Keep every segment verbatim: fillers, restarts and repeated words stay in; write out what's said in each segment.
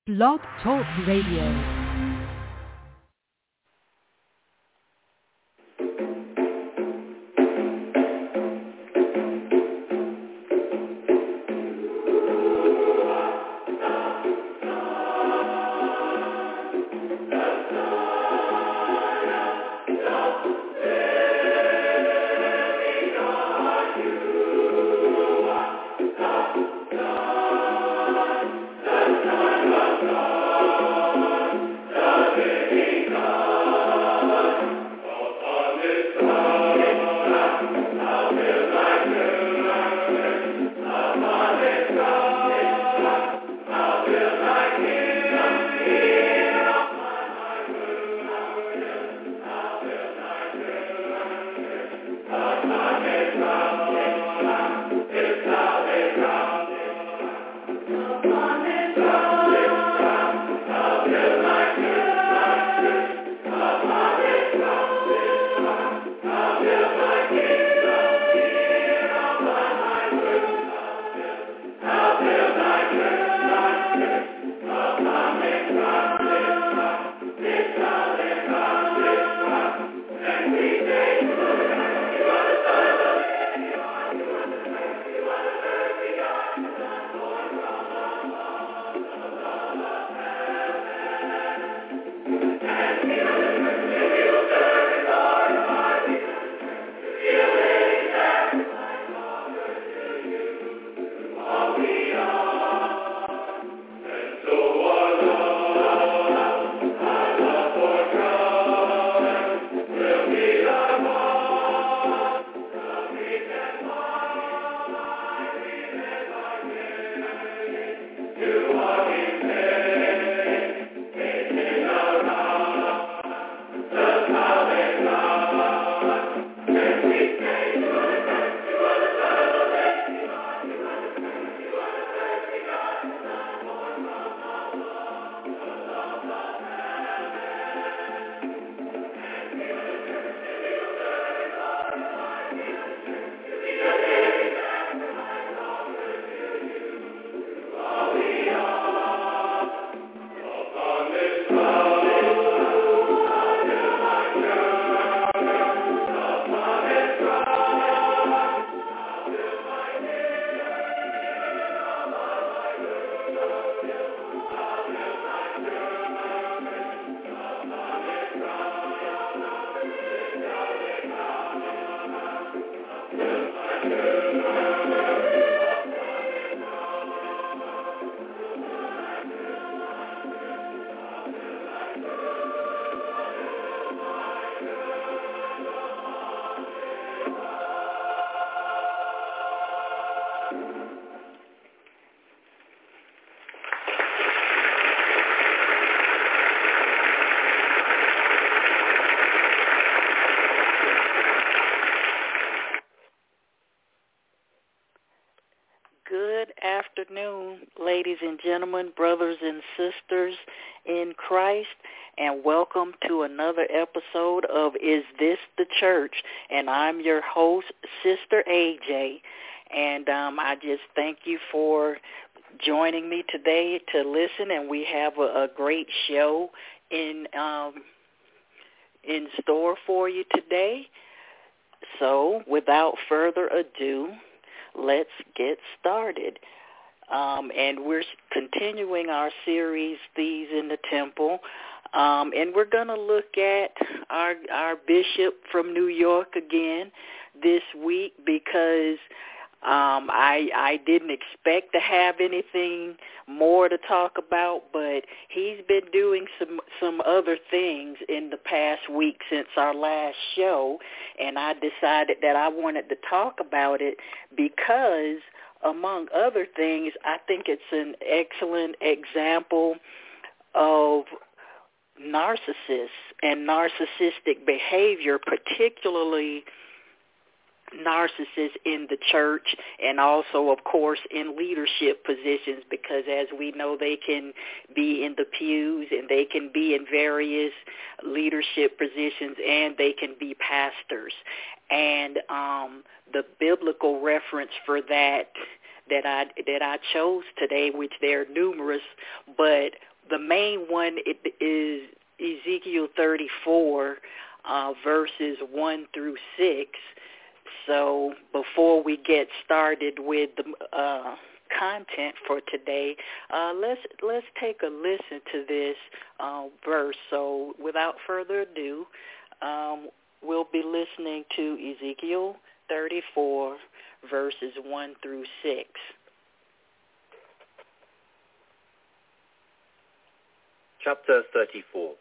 Blog Talk Radio. Afternoon, ladies and gentlemen, brothers and sisters in Christ, and welcome to another episode of Is This the Church? And I'm your host, Sister A J, and um, I just thank you for joining me today to listen, and we have a, a great show in um, in store for you today. So, without further ado, let's get started. Um, and we're continuing our series, Thieves in the Temple. Um, and we're going to look at our, our bishop from New York again this week because um, I, I didn't expect to have anything more to talk about, but he's been doing some, some other things in the past week since our last show, and I decided that I wanted to talk about it because, among other things, I think it's an excellent example of narcissists and narcissistic behavior, particularly narcissists in the church and also, of course, in leadership positions, because as we know, they can be in the pews and they can be in various leadership positions and they can be pastors. And um, the biblical reference for that that I that I chose today, which there are numerous, but the main one is Ezekiel thirty-four, uh, verses one through six. So before we get started with the uh, content for today, uh, let's let's take a listen to this uh, verse. So without further ado, um, we'll be listening to Ezekiel thirty-four, verses one through six. Chapter thirty-four.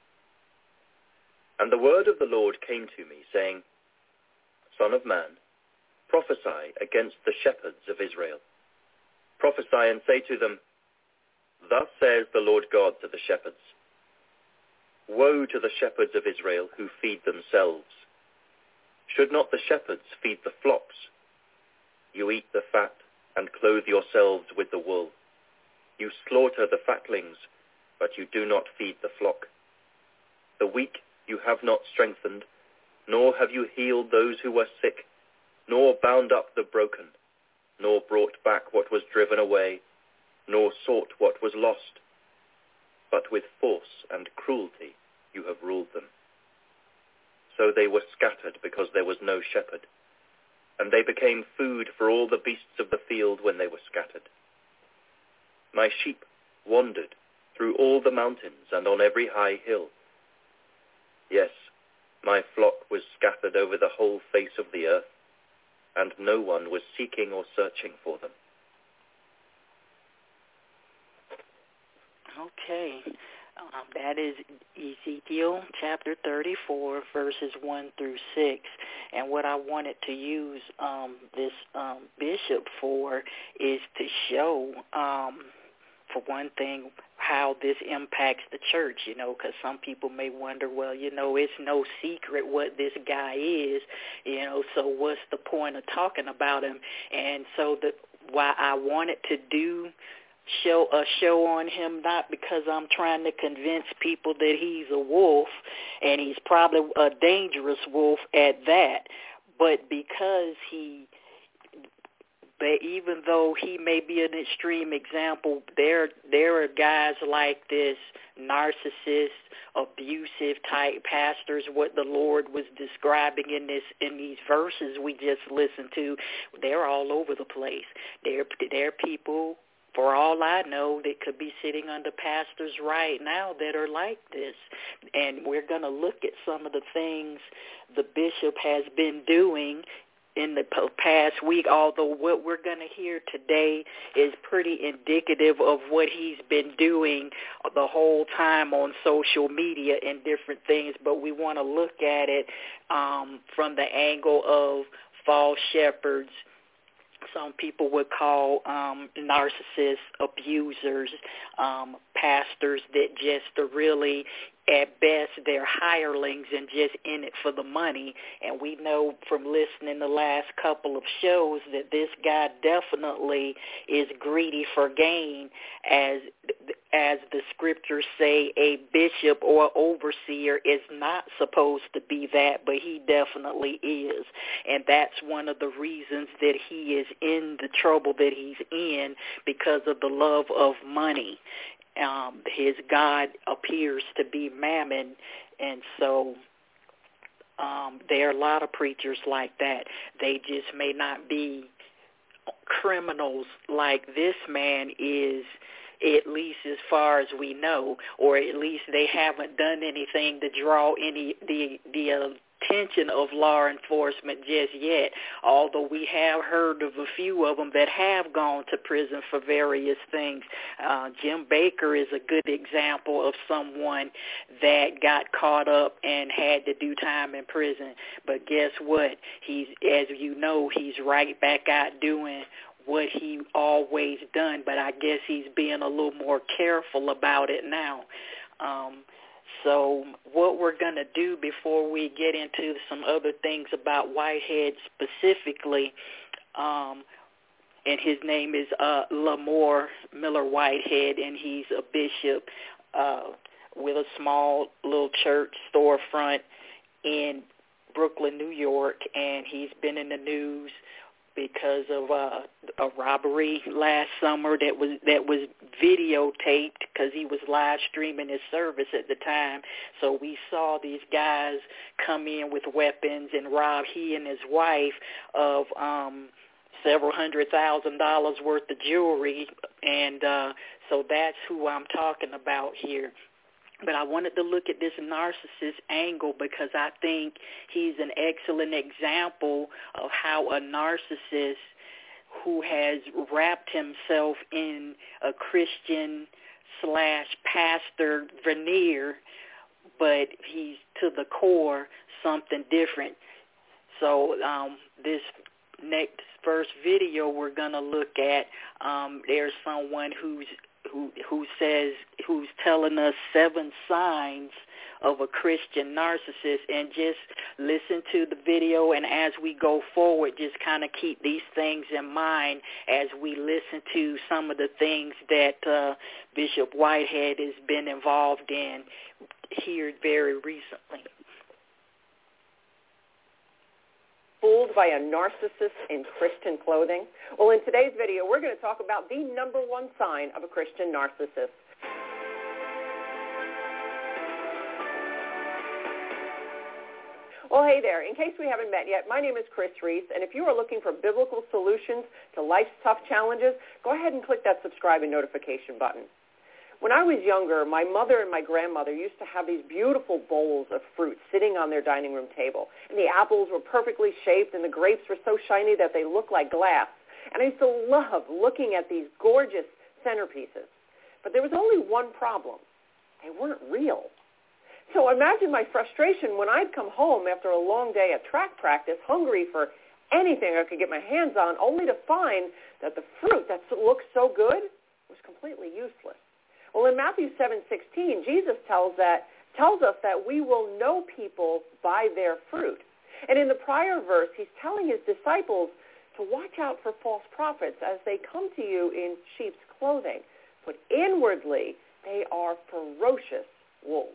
And the word of the Lord came to me, saying, Son of man, prophesy against the shepherds of Israel. Prophesy and say to them, Thus says the Lord God to the shepherds, Woe to the shepherds of Israel who feed themselves. Should not the shepherds feed the flocks? You eat the fat and clothe yourselves with the wool. You slaughter the fatlings, but you do not feed the flock. The weak you have not strengthened, nor have you healed those who were sick, nor bound up the broken, nor brought back what was driven away, nor sought what was lost. But with force and cruelty you have ruled them. So they were scattered because there was no shepherd, and they became food for all the beasts of the field when they were scattered. My sheep wandered through all the mountains and on every high hill. Yes, my flock was scattered over the whole face of the earth, and no one was seeking or searching for them. Okay, um, that is Ezekiel chapter thirty-four, verses one through six. And what I wanted to use um, this um, bishop for is to show, um, for one thing, how this impacts the church, you know, because some people may wonder, well, you know, it's no secret what this guy is, you know, so what's the point of talking about him? And so the, why I wanted to do show a show on him, not because I'm trying to convince people that he's a wolf, and he's probably a dangerous wolf at that, but because he But even though he may be an extreme example, there there are guys like this, narcissist, abusive type pastors, what the Lord was describing in this in these verses we just listened to. They're all over the place. They're they're people, for all I know, that could be sitting under pastors right now that are like this. And we're going to look at some of the things the bishop has been doing in the past week, although what we're going to hear today is pretty indicative of what he's been doing the whole time on social media and different things, but we want to look at it um, from the angle of false shepherds. Some people would call um, narcissists, abusers, um, pastors that just are really, at best, they're hirelings and just in it for the money. And we know from listening the last couple of shows that this guy definitely is greedy for gain, as as the scriptures say, a bishop or overseer is not supposed to be that, but he definitely is. And that's one of the reasons that he is in the trouble that he's in, because of the love of money. Um, his God appears to be mammon, and so um, there are a lot of preachers like that. They just may not be criminals like this man is, at least as far as we know, or at least they haven't done anything to draw any the the uh, attention of law enforcement just yet, although we have heard of a few of them that have gone to prison for various things. Uh, Jim Baker is a good example of someone that got caught up and had to do time in prison. But guess what? He's, as you know, he's right back out doing what he always done, but I guess he's being a little more careful about it now. Um, so what we're going to do before we get into some other things about Whitehead specifically, um, and his name is uh, Lamore Miller Whitehead, and he's a bishop uh, with a small little church storefront in Brooklyn, New York, and he's been in the news because of uh, a robbery last summer that was that was videotaped because he was live streaming his service at the time. So we saw these guys come in with weapons and rob he and his wife of um, several hundred thousand dollars worth of jewelry, and uh, so that's who I'm talking about here. But I wanted to look at this narcissist angle because I think he's an excellent example of how a narcissist who has wrapped himself in a Christian slash pastor veneer, but he's to the core something different. So um, this next first video we're going to look at, um, there's someone who's who who says, who's telling us seven signs of a Christian narcissist, and just listen to the video, and as we go forward, just kind of keep these things in mind as we listen to some of the things that uh, Bishop Whitehead has been involved in here very recently. Fooled by a narcissist in Christian clothing? Well, in today's video, we're going to talk about the number one sign of a Christian narcissist. Well, hey there. In case we haven't met yet, my name is Chris Reese, and if you are looking for biblical solutions to life's tough challenges, go ahead and click that subscribe and notification button. When I was younger, my mother and my grandmother used to have these beautiful bowls of fruit sitting on their dining room table. And the apples were perfectly shaped, and the grapes were so shiny that they looked like glass. And I used to love looking at these gorgeous centerpieces. But there was only one problem. They weren't real. So imagine my frustration when I'd come home after a long day at track practice, hungry for anything I could get my hands on, only to find that the fruit that looked so good was completely useless. Well, in Matthew seven sixteen, Jesus tells that tells us that we will know people by their fruit. And in the prior verse, he's telling his disciples to watch out for false prophets as they come to you in sheep's clothing, but inwardly they are ferocious wolves.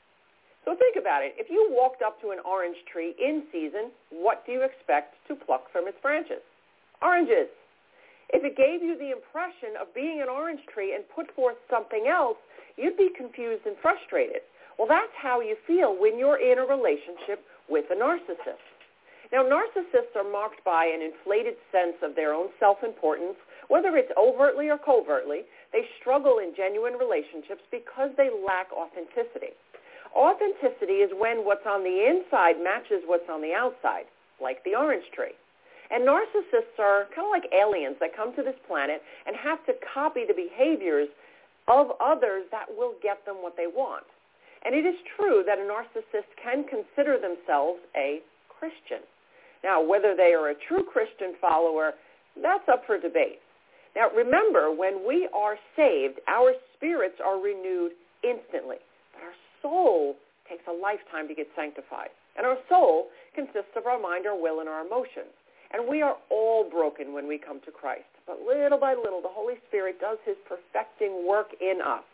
So think about it. If you walked up to an orange tree in season, what do you expect to pluck from its branches? Oranges. If it gave you the impression of being an orange tree and put forth something else, you'd be confused and frustrated. Well, that's how you feel when you're in a relationship with a narcissist. Now, narcissists are marked by an inflated sense of their own self-importance. Whether it's overtly or covertly, they struggle in genuine relationships because they lack authenticity. Authenticity is when what's on the inside matches what's on the outside, like the orange tree. And narcissists are kind of like aliens that come to this planet and have to copy the behaviors of others that will get them what they want. And it is true that a narcissist can consider themselves a Christian. Now, whether they are a true Christian follower, that's up for debate. Now, remember, when we are saved, our spirits are renewed instantly. But our soul takes a lifetime to get sanctified. And our soul consists of our mind, our will, and our emotions. And we are all broken when we come to Christ. But little by little, the Holy Spirit does his perfecting work in us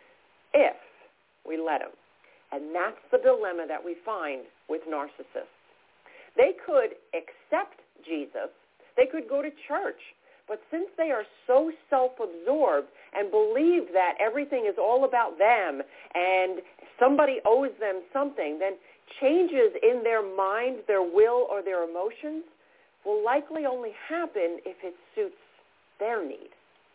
if we let him. And that's the dilemma that we find with narcissists. They could accept Jesus. They could go to church. But since they are so self-absorbed and believe that everything is all about them and somebody owes them something, then changes in their mind, their will, or their emotions will likely only happen if it suits their need.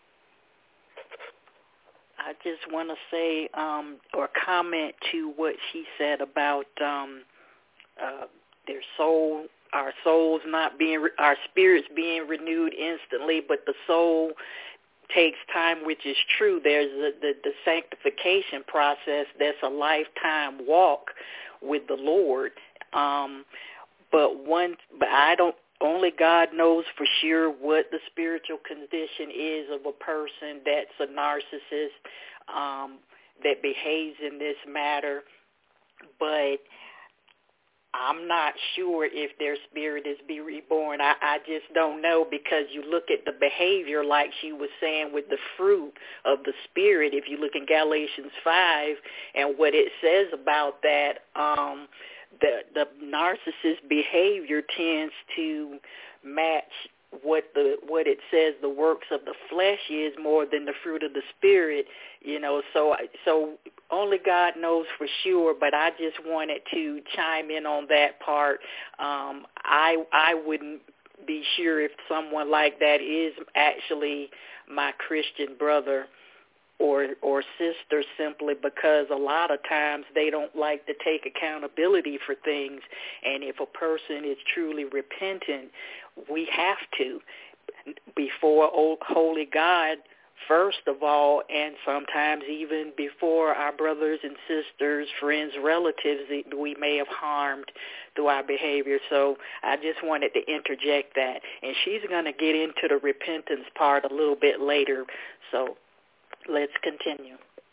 I just want to say um, or comment to what she said about um, uh, their soul, our souls not being, our spirits being renewed instantly, but the soul takes time, which is true. There's the, the, the sanctification process that's a lifetime walk with the Lord. Um, but one, but I don't. Only God knows for sure what the spiritual condition is of a person that's a narcissist, um, that behaves in this matter. But I'm not sure if their spirit is be reborn. I, I just don't know, because you look at the behavior, like she was saying, with the fruit of the Spirit. If you look in Galatians five and what it says about that, um, The, the narcissist behavior tends to match what the what it says the works of the flesh is more than the fruit of the Spirit, you know. So so only God knows for sure. But I just wanted to chime in on that part. Um, I I wouldn't be sure if someone like that is actually my Christian brother or or sister, simply because a lot of times they don't like to take accountability for things. And if a person is truly repentant, we have to, before holy God, first of all, and sometimes even before our brothers and sisters, friends, relatives that we may have harmed through our behavior. So I just wanted to interject that. And she's going to get into the repentance part a little bit later. So let's continue.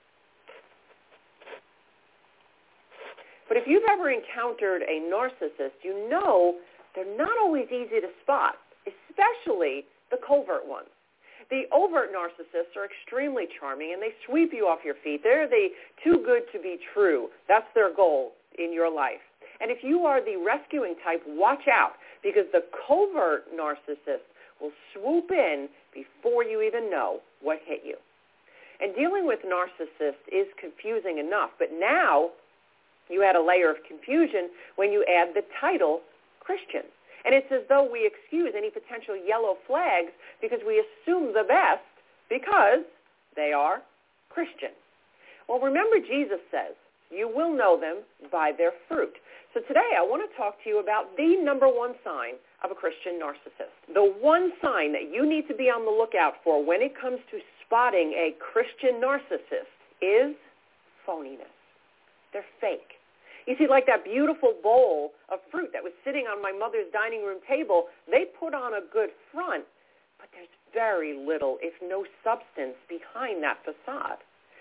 But if you've ever encountered a narcissist, you know they're not always easy to spot, especially the covert ones. The overt narcissists are extremely charming, and they sweep you off your feet. They're the too good to be true. That's their goal in your life. And if you are the rescuing type, watch out, because the covert narcissist will swoop in before you even know what hit you. And dealing with narcissists is confusing enough, but now you add a layer of confusion when you add the title Christian. And it's as though we excuse any potential yellow flags because we assume the best because they are Christian. Well, remember Jesus says, you will know them by their fruit. So today I want to talk to you about the number one sign of a Christian narcissist. The one sign that you need to be on the lookout for when it comes to spotting a Christian narcissist is phoniness. They're fake. You see, like that beautiful bowl of fruit that was sitting on my mother's dining room table, they put on a good front, but there's very little, if no substance, behind that facade.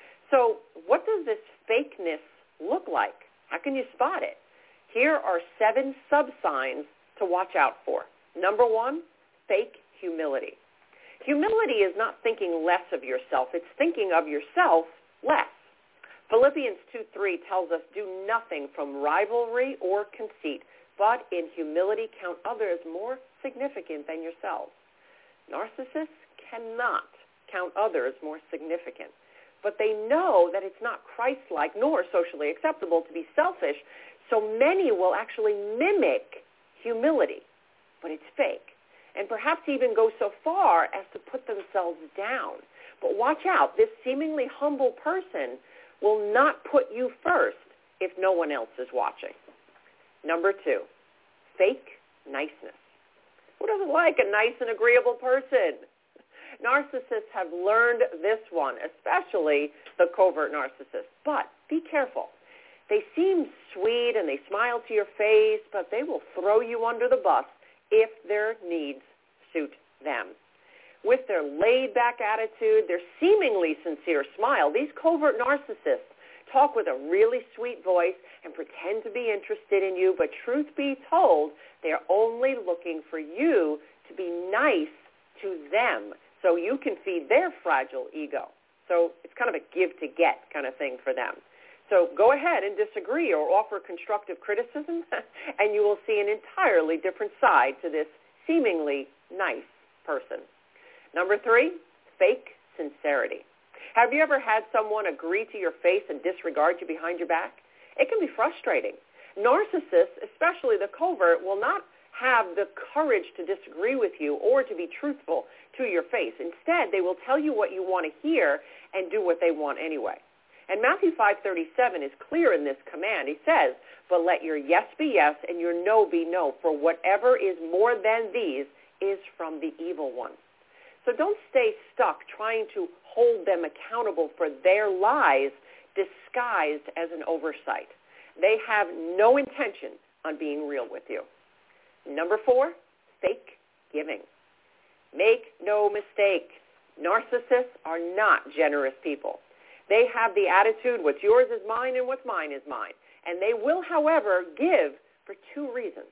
So what does this fakeness look like? How can you spot it? Here are seven sub-signs to watch out for. Number one, fake humility. Humility is not thinking less of yourself. It's thinking of yourself less. Philippians two three tells us, do nothing from rivalry or conceit, but in humility count others more significant than yourselves. Narcissists cannot count others more significant, but they know that it's not Christ-like nor socially acceptable to be selfish, so many will actually mimic humility, but it's fake, and perhaps even go so far as to put themselves down. But watch out, this seemingly humble person will not put you first if no one else is watching. Number two, fake niceness. Who doesn't like a nice and agreeable person? Narcissists have learned this one, especially the covert narcissist. But be careful. They seem sweet and they smile to your face, but they will throw you under the bus if their needs suit them. With their laid-back attitude, their seemingly sincere smile, these covert narcissists talk with a really sweet voice and pretend to be interested in you, but truth be told, they're only looking for you to be nice to them so you can feed their fragile ego. So it's kind of a give-to-get kind of thing for them. So go ahead and disagree or offer constructive criticism, and you will see an entirely different side to this seemingly nice person. Number three, fake sincerity. Have you ever had someone agree to your face and disregard you behind your back? It can be frustrating. Narcissists, especially the covert, will not have the courage to disagree with you or to be truthful to your face. Instead, they will tell you what you want to hear and do what they want anyway. And Matthew five thirty-seven is clear in this command. He says, but let your yes be yes and your no be no, for whatever is more than these is from the evil one. So don't stay stuck trying to hold them accountable for their lies disguised as an oversight. They have no intention on being real with you. Number four, fake giving. Make no mistake, narcissists are not generous people. They have the attitude, what's yours is mine and what's mine is mine. And they will, however, give for two reasons.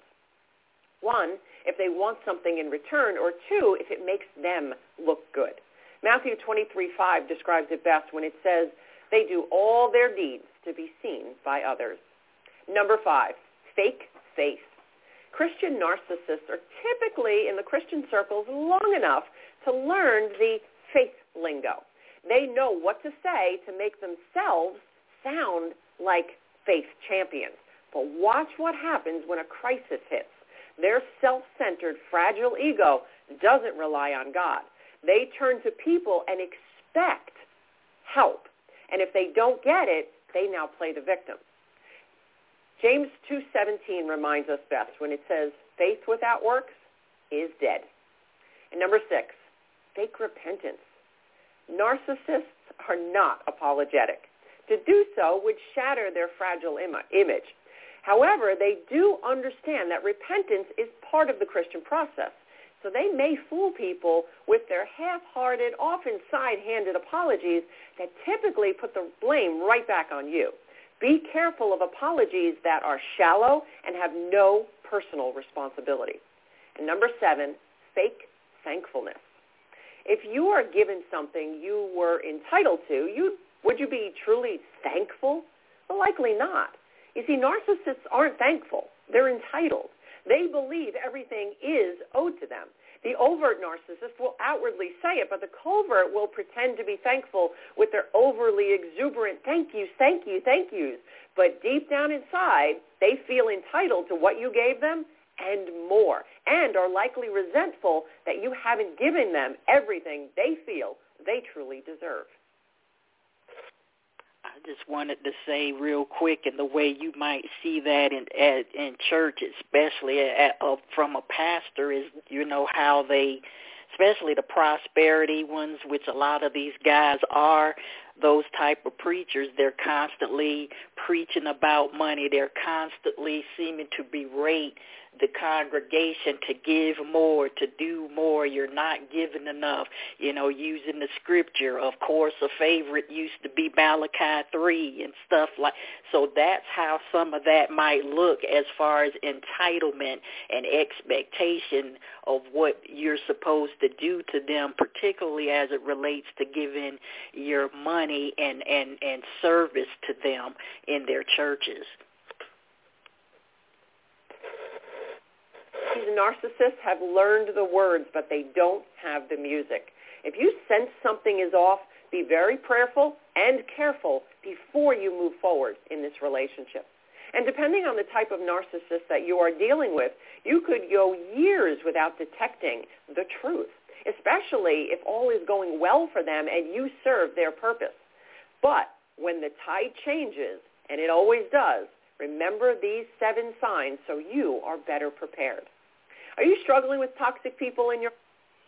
One, if they want something in return, or two, if it makes them look good. Matthew twenty-three five describes it best when it says, they do all their deeds to be seen by others. Number five, fake faith. Christian narcissists are typically in the Christian circles long enough to learn the faith lingo. They know what to say to make themselves sound like faith champions. But watch what happens when a crisis hits. Their self-centered, fragile ego doesn't rely on God. They turn to people and expect help. And if they don't get it, they now play the victim. James two seventeen reminds us best when it says, faith without works is dead. And number six, fake repentance. Narcissists are not apologetic. To do so would shatter their fragile im- image. However, they do understand that repentance is part of the Christian process. So they may fool people with their half-hearted, often side-handed apologies that typically put the blame right back on you. Be careful of apologies that are shallow and have no personal responsibility. And number seven, fake thankfulness. If you are given something you were entitled to, you, would you be truly thankful? Well, likely not. You see, narcissists aren't thankful. They're entitled. They believe everything is owed to them. The overt narcissist will outwardly say it, but the covert will pretend to be thankful with their overly exuberant thank yous, thank you, thank yous. But deep down inside, they feel entitled to what you gave them and more, and are likely resentful that you haven't given them everything they feel they truly deserve. I just wanted to say real quick, in the way you might see that in at, in church, especially at, uh, from a pastor, is, you know, how they, especially the prosperity ones, which a lot of these guys are, those type of preachers, they're constantly preaching about money. They're constantly seeming to berate the congregation to give more, to do more. You're not giving enough, you know, using the scripture. Of course, a favorite used to be Malachi three and stuff like. So that's how some of that might look as far as entitlement and expectation of what you're supposed to do to them, particularly as it relates to giving your money and, and, and service to them in their churches. These narcissists have learned the words, but they don't have the music. If you sense something is off, be very prayerful and careful before you move forward in this relationship. And depending on the type of narcissist that you are dealing with, you could go years without detecting the truth, especially if all is going well for them and you serve their purpose. But when the tide changes, and it always does, remember these seven signs so you are better prepared. Are you struggling with toxic people in your...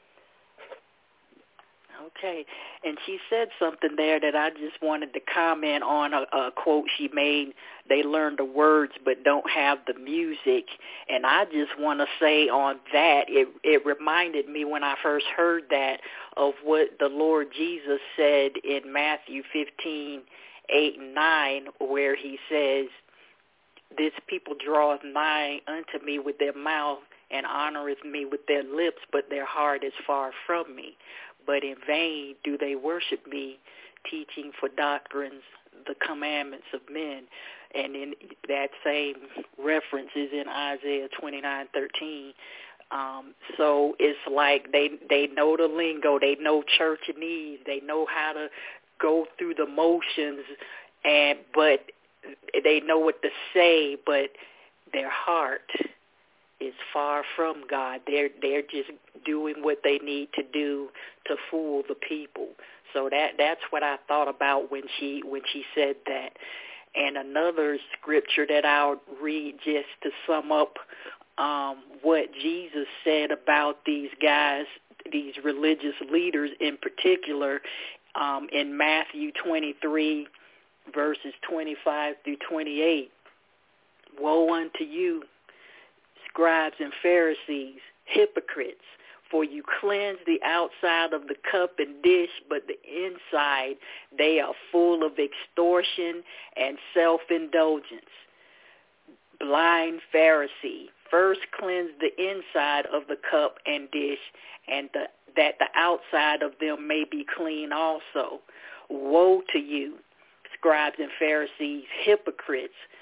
Okay, and she said something there that I just wanted to comment on, a, a quote she made. They learn the words but don't have the music. And I just want to say on that, it, it reminded me when I first heard that of what the Lord Jesus said in Matthew fifteen, eight and nine, where he says, this people draweth nigh unto me with their mouth and honoreth me with their lips, but their heart is far from me. But in vain do they worship me, teaching for doctrines the commandments of men. And in that same reference is in Isaiah twenty-nine thirteen. Um, so it's like they they know the lingo, they know churchanese, they know how to go through the motions, and but they know what to say, but their heart is far from God. They're they're just doing what they need to do to fool the people. So that that's what I thought about when she when she said that. And another scripture that I'll read just to sum up um, what Jesus said about these guys, these religious leaders in particular, um, in Matthew twenty-three, verses twenty-five through twenty-eight. Woe unto you, scribes and Pharisees, hypocrites, for you cleanse the outside of the cup and dish, but the inside they are full of extortion and self-indulgence. Blind Pharisee, first cleanse the inside of the cup and dish, and the, that the outside of them may be clean also. Woe to you, scribes and Pharisees, hypocrites,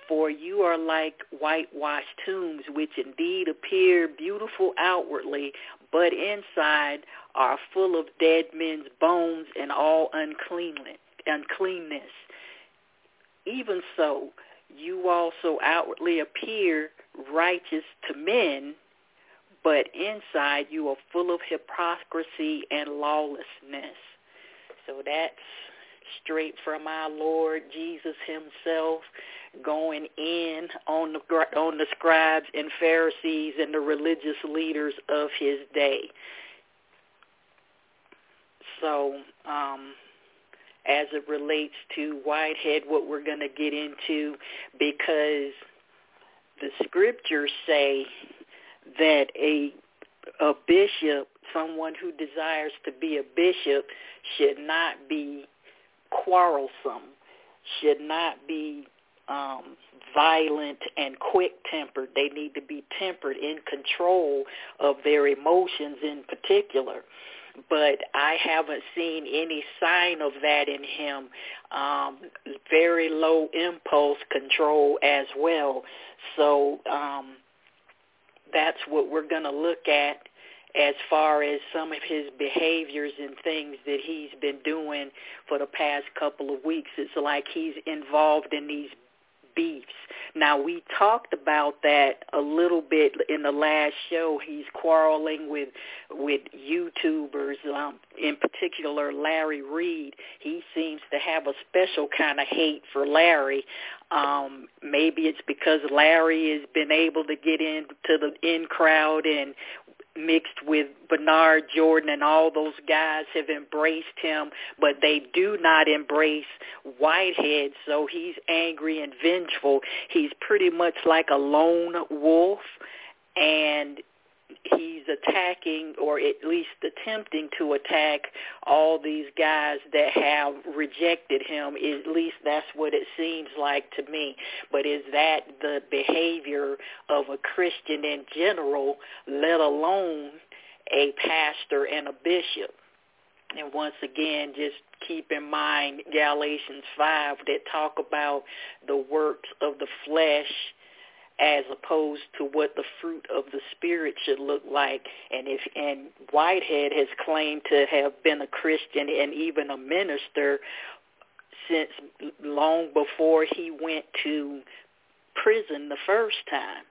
For you are like whitewashed tombs, which indeed appear beautiful outwardly, but inside are full of dead men's bones and all uncleanness. uncleanness. Even so, you also outwardly appear righteous to men, but inside you are full of hypocrisy and lawlessness. So that's straight from our Lord Jesus himself, going in on the on the scribes and Pharisees and the religious leaders of his day. So, um, as it relates to Whitehead, what we're going to get into, because the scriptures say that a a bishop, someone who desires to be a bishop, should not be quarrelsome, should not be um, violent and quick-tempered. They need to be tempered, in control of their emotions in particular. But I haven't seen any sign of that in him. Um, very low impulse control as well. So um, that's what we're going to look at as far as some of his behaviors and things that he's been doing for the past couple of weeks. It's like he's involved in these beefs. Now, we talked about that a little bit in the last show. He's quarreling with with YouTubers, um, in particular Larry Reed. He seems to have a special kind of hate for Larry. Um, maybe it's because Larry has been able to get into the in crowd and mixed with Bernard Jordan, and all those guys have embraced him, but they do not embrace Whitehead, so he's angry and vengeful. He's pretty much like a lone wolf, and he's attacking, or at least attempting to attack, all these guys that have rejected him. At least that's what it seems like to me. But is that the behavior of a Christian in general, let alone a pastor and a bishop? And once again, just keep in mind Galatians five that talk about the works of the flesh as opposed to what the fruit of the Spirit should look like. And if and Whitehead has claimed to have been a Christian and even a minister since long before he went to prison the first time.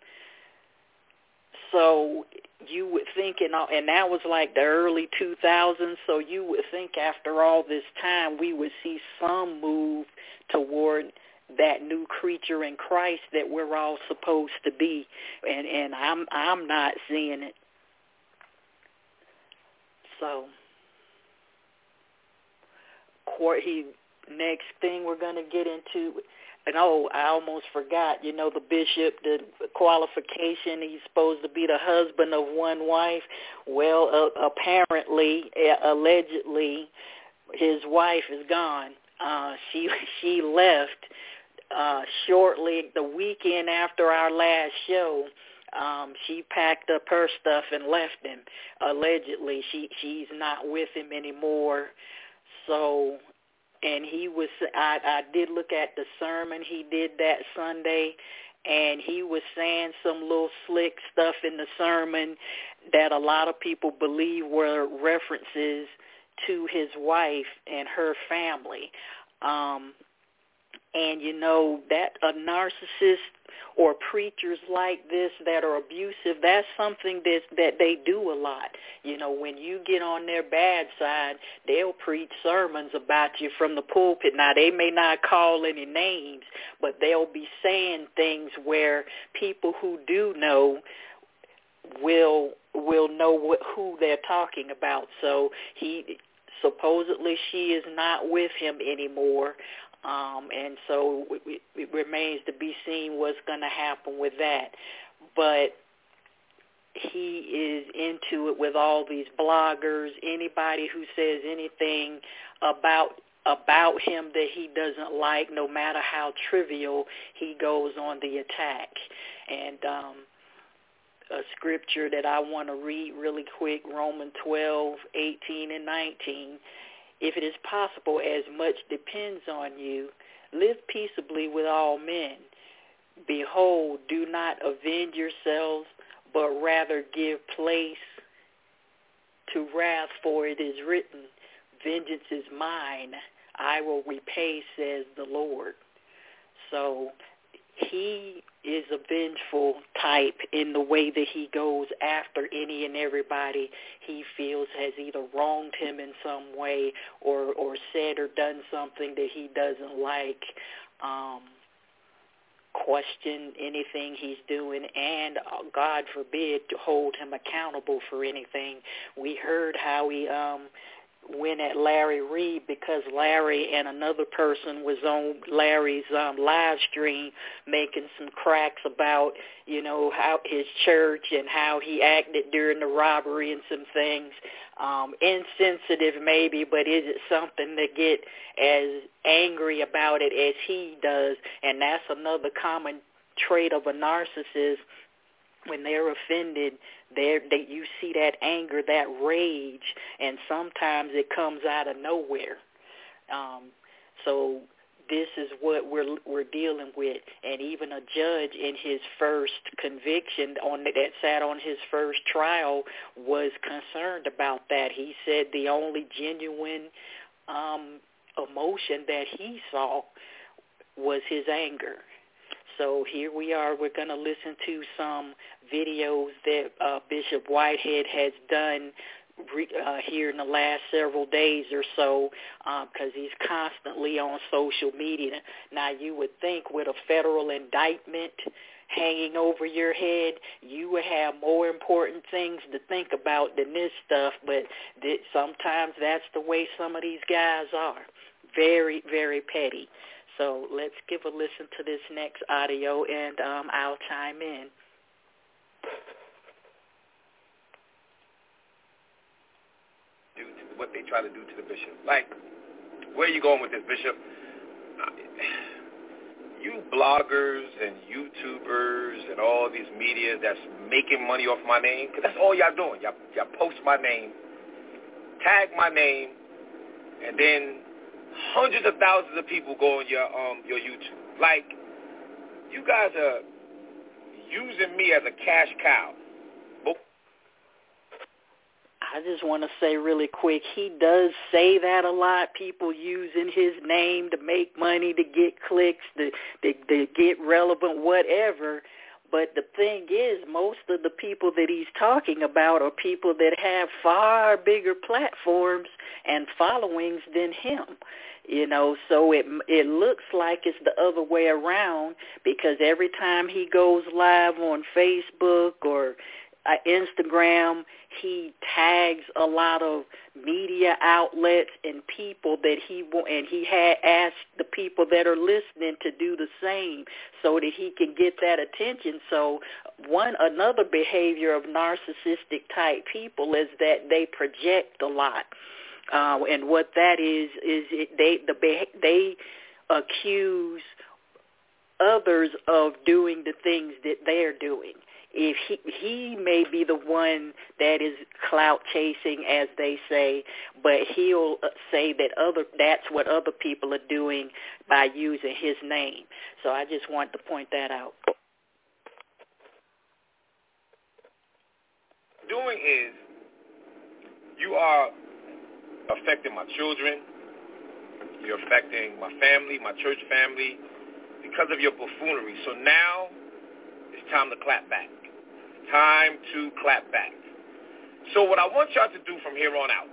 So you would think, and, and that was like the early two thousands, so you would think after all this time we would see some move toward that new creature in Christ that we're all supposed to be, and and I'm I'm not seeing it. So, he next thing we're going to get into, and oh, I almost forgot. You know, the bishop, the qualification, he's supposed to be the husband of one wife. Well, uh, apparently, uh, allegedly, his wife is gone. Uh, she she left. Uh, shortly, the weekend after our last show, um, she packed up her stuff and left him. Allegedly, she she's not with him anymore. So, and he was, I, I did look at the sermon he did that Sunday, and he was saying some little slick stuff in the sermon that a lot of people believe were references to his wife and her family. Um, And, you know, that a narcissist or preachers like this that are abusive, that's something that, that they do a lot. You know, when you get on their bad side, they'll preach sermons about you from the pulpit. Now, they may not call any names, but they'll be saying things where people who do know will will know what, who they're talking about. So he supposedly she is not with him anymore. Um, and so it, it remains to be seen what's going to happen with that. But he is into it with all these bloggers, anybody who says anything about about him that he doesn't like, no matter how trivial, he goes on the attack. And um, a scripture that I want to read really quick, Romans twelve, eighteen and nineteen. If it is possible, as much depends on you, live peaceably with all men. Behold, do not avenge yourselves, but rather give place to wrath, for it is written, vengeance is mine, I will repay, says the Lord. So he is a vengeful type in the way that he goes after any and everybody he feels has either wronged him in some way or, or said or done something that he doesn't like, um, question anything he's doing, and uh, God forbid to hold him accountable for anything. We heard how he um, went at Larry Reed because Larry and another person was on Larry's um, live stream making some cracks about, you know, how his church and how he acted during the robbery and some things. Um, insensitive maybe, but is it something to get as angry about it as he does? And that's another common trait of a narcissist. When they're offended, they're, they you see that anger, that rage, and sometimes it comes out of nowhere. Um, so this is what we're we're dealing with, and even a judge in his first conviction on that sat on his first trial was concerned about that. He said the only genuine um, emotion that he saw was his anger. So here we are. We're going to listen to some videos that uh, Bishop Whitehead has done re- uh, here in the last several days or so, because uh, he's constantly on social media. Now, you would think with a federal indictment hanging over your head, you would have more important things to think about than this stuff, but th- sometimes that's the way some of these guys are. Very, very petty. So let's give a listen to this next audio, and um, I'll chime in. Do to what they try to do to the bishop. Like, where are you going with this, Bishop? You bloggers and YouTubers and all these media that's making money off my name, because that's all y'all doing. Y'all, y'all post my name, tag my name, and then hundreds of thousands of people go on your um your YouTube. Like, you guys are using me as a cash cow. Oh. I just want to say really quick, he does say that a lot. People using his name to make money, to get clicks, to, to, to get relevant, whatever. But the thing is, most of the people that he's talking about are people that have far bigger platforms and followings than him. You know, so it it looks like it's the other way around, because every time he goes live on Facebook or uh, Instagram, he tags a lot of media outlets and people that he and he had asked the people that are listening to do the same so that he can get that attention. So one another behavior of narcissistic type people is that they project a lot. Uh, and what that is is it, they the they accuse others of doing the things that they're doing. If he he may be the one that is clout chasing, as they say, but he'll say that other that's what other people are doing by using his name. So I just wanted to point that out. Doing is you are affecting my children, you're affecting my family, my church family, because of your buffoonery. So now it's time to clap back. Time to clap back. So what I want y'all to do from here on out,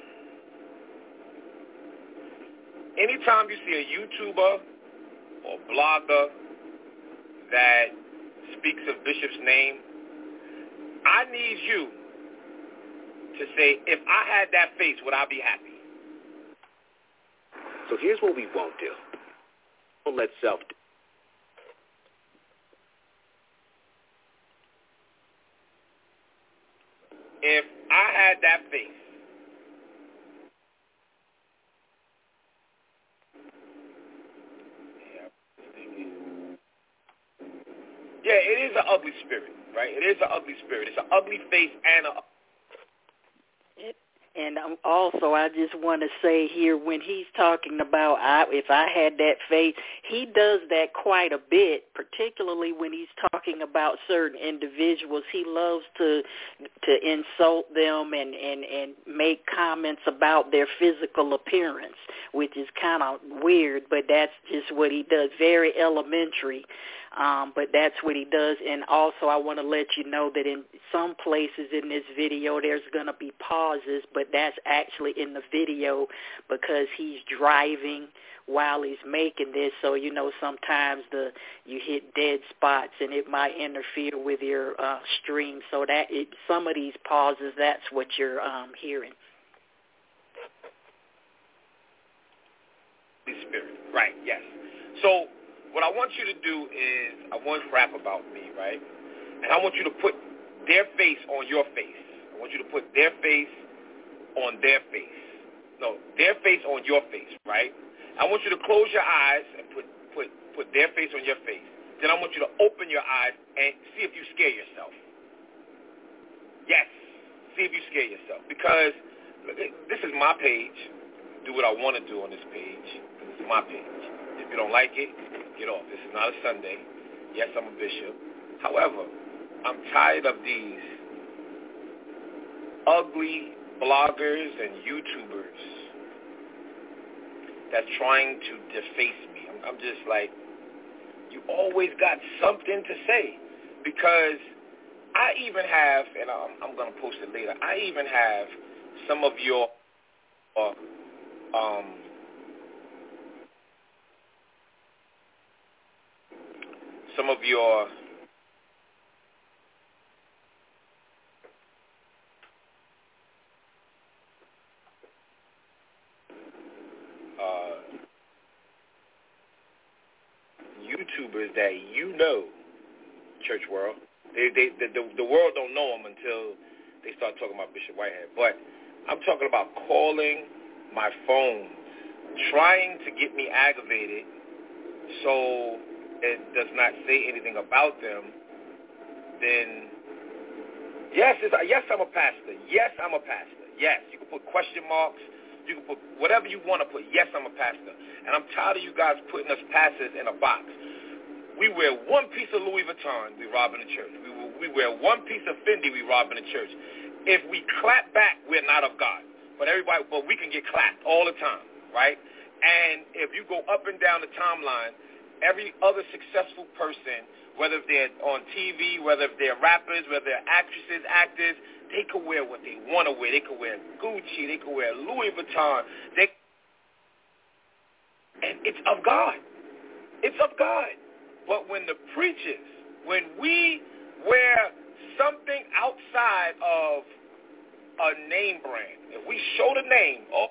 anytime you see a YouTuber or blogger that speaks of Bishop's name, I need you to say, if I had that face, would I be happy? So here's what we won't do. Don't let self do. If I had that face, yeah, it is an ugly spirit, right? It is an ugly spirit. It's an ugly face and a... It, And also, I just want to say here, when he's talking about I, if I had that faith, he does that quite a bit, particularly when he's talking about certain individuals. He loves to to insult them and, and, and make comments about their physical appearance, which is kind of weird, but that's just what he does. Very elementary. Um, but that's what he does. And also I want to let you know that in some places in this video there's going to be pauses, but that's actually in the video because he's driving while he's making this. So, you know, sometimes the you hit dead spots and it might interfere with your uh, stream. So that it, some of these pauses, that's what you're um, hearing. Spirit. Right, yes. So what I want you to do is, I want to rap about me, right? And I want you to put their face on your face. I want you to put their face on their face. No, their face on your face, right? I want you to close your eyes and put, put, put their face on your face. Then I want you to open your eyes and see if you scare yourself. Yes, see if you scare yourself. Because this is my page. Do what I want to do on this page. This is my page. If you don't like it, get off. This is not a Sunday. Yes, I'm a bishop. However, I'm tired of these ugly bloggers and YouTubers that's trying to deface me. I'm, I'm just like, you always got something to say. Because I even have, and I'm, I'm going to post it later, I even have some of your uh, um, some of your uh, YouTubers that you know, church world. They, they, the, the, the world don't know them until they start talking about Bishop Whitehead. But I'm talking about calling my phone, trying to get me aggravated so it does not say anything about them, then yes, it's, yes, I'm a pastor. Yes, I'm a pastor. Yes, you can put question marks. You can put whatever you want to put. Yes, I'm a pastor. And I'm tired of you guys putting us pastors in a box. We wear one piece of Louis Vuitton, we rob in the church. We, we wear one piece of Fendi, we rob in the church. If we clap back, we're not of God. But everybody, but we can get clapped all the time, right? And if you go up and down the timeline, every other successful person, whether they're on T V, whether they're rappers, whether they're actresses, actors, they can wear what they want to wear. They can wear Gucci. They can wear Louis Vuitton. They, and it's of God. It's of God. But when the preachers, when we wear something outside of a name brand, if we show the name, oh,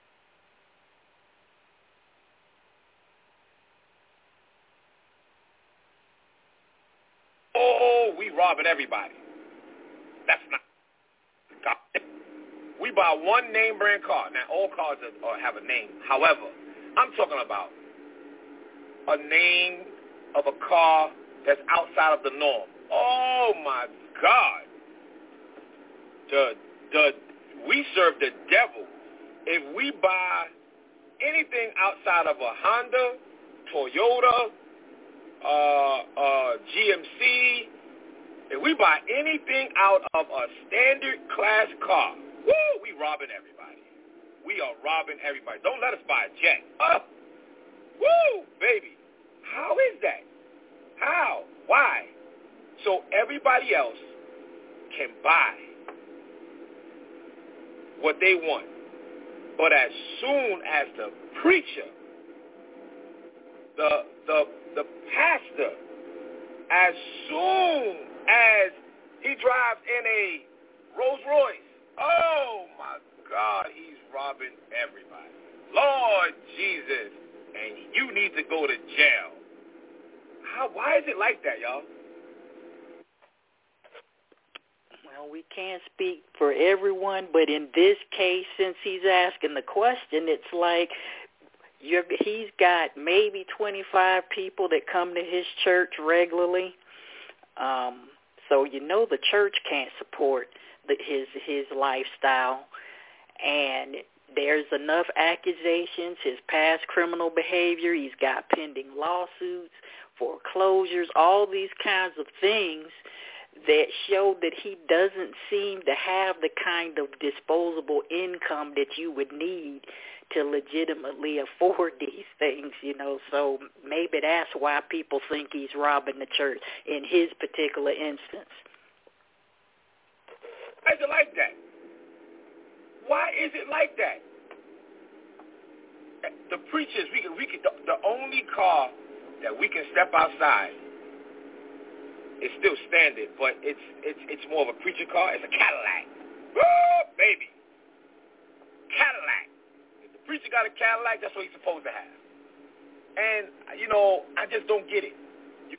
Oh, we robbing everybody. That's not God. We buy one name brand car. Now, all cars are, are, have a name. However, I'm talking about a name of a car that's outside of the norm. Oh, my God. The, the, we serve the devil. If we buy anything outside of a Honda, Toyota, Uh, uh, G M C, if we buy anything out of a standard class car, woo, we robbing everybody. We are robbing everybody. Don't let us buy a jet. Uh, woo, baby. How is that? How? Why? So everybody else can buy what they want. But as soon as the preacher, the the the pastor, as soon as he drives in a Rolls Royce, oh my God, he's robbing everybody. Lord Jesus, and you need to go to jail. How? Why is it like that, y'all? Well, we can't speak for everyone, but in this case, since he's asking the question, it's like, You're, he's got maybe twenty-five people that come to his church regularly. Um, so you know the church can't support the, his his lifestyle. and there's enough accusations, his past criminal behavior, he's got pending lawsuits, foreclosures, all these kinds of things that show that he doesn't seem to have the kind of disposable income that you would need to legitimately afford these things, you know. So maybe that's why people think he's robbing the church in his particular instance. Why is it like that? Why is it like that? The preachers, we can, we can, the, the only car that we can step outside is still standard, but it's it's it's more of a preacher car. It's a Cadillac. Woo, baby. Cadillac. If the preacher got a Cadillac, that's what he's supposed to have. And, you know, I just don't get it. You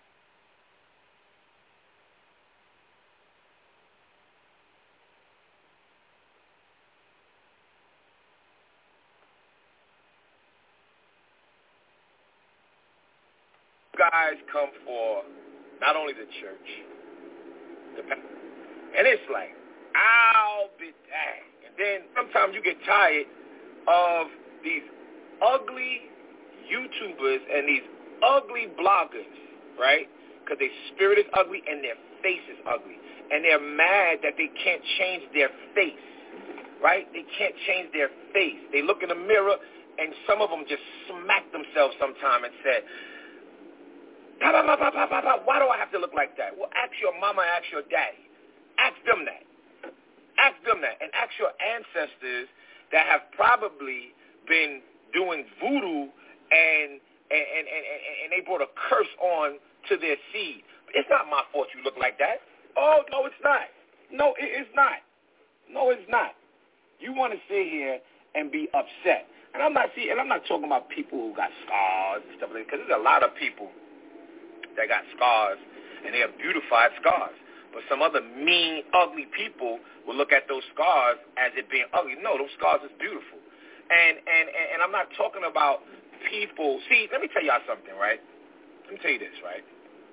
guys come for not only the church, the and it's like, I'll be dang. And then sometimes you get tired of these ugly YouTubers and these ugly bloggers, right? Because their spirit is ugly and their face is ugly. And they're mad that they can't change their face, right? They can't change their face. They look in the mirror, and some of them just smack themselves sometime and say, Bah, bah, bah, bah, bah, bah, bah. Why do I have to look like that? Well, ask your mama, ask your daddy. Ask them that. Ask them that. And ask your ancestors that have probably been doing voodoo and and, and, and, and they brought a curse on to their seed. It's not my fault you look like that. Oh, no, it's not. No, it, it's not. No, it's not. You want to sit here and be upset. And I'm not see, and I'm not talking about people who got scars and stuff like that, because there's a lot of people that got scars, and they are beautified scars. But some other mean, ugly people will look at those scars as it being ugly. No, those scars is beautiful. And and, and I'm not talking about people. See, let me tell y'all something, right? Let me tell you this, right?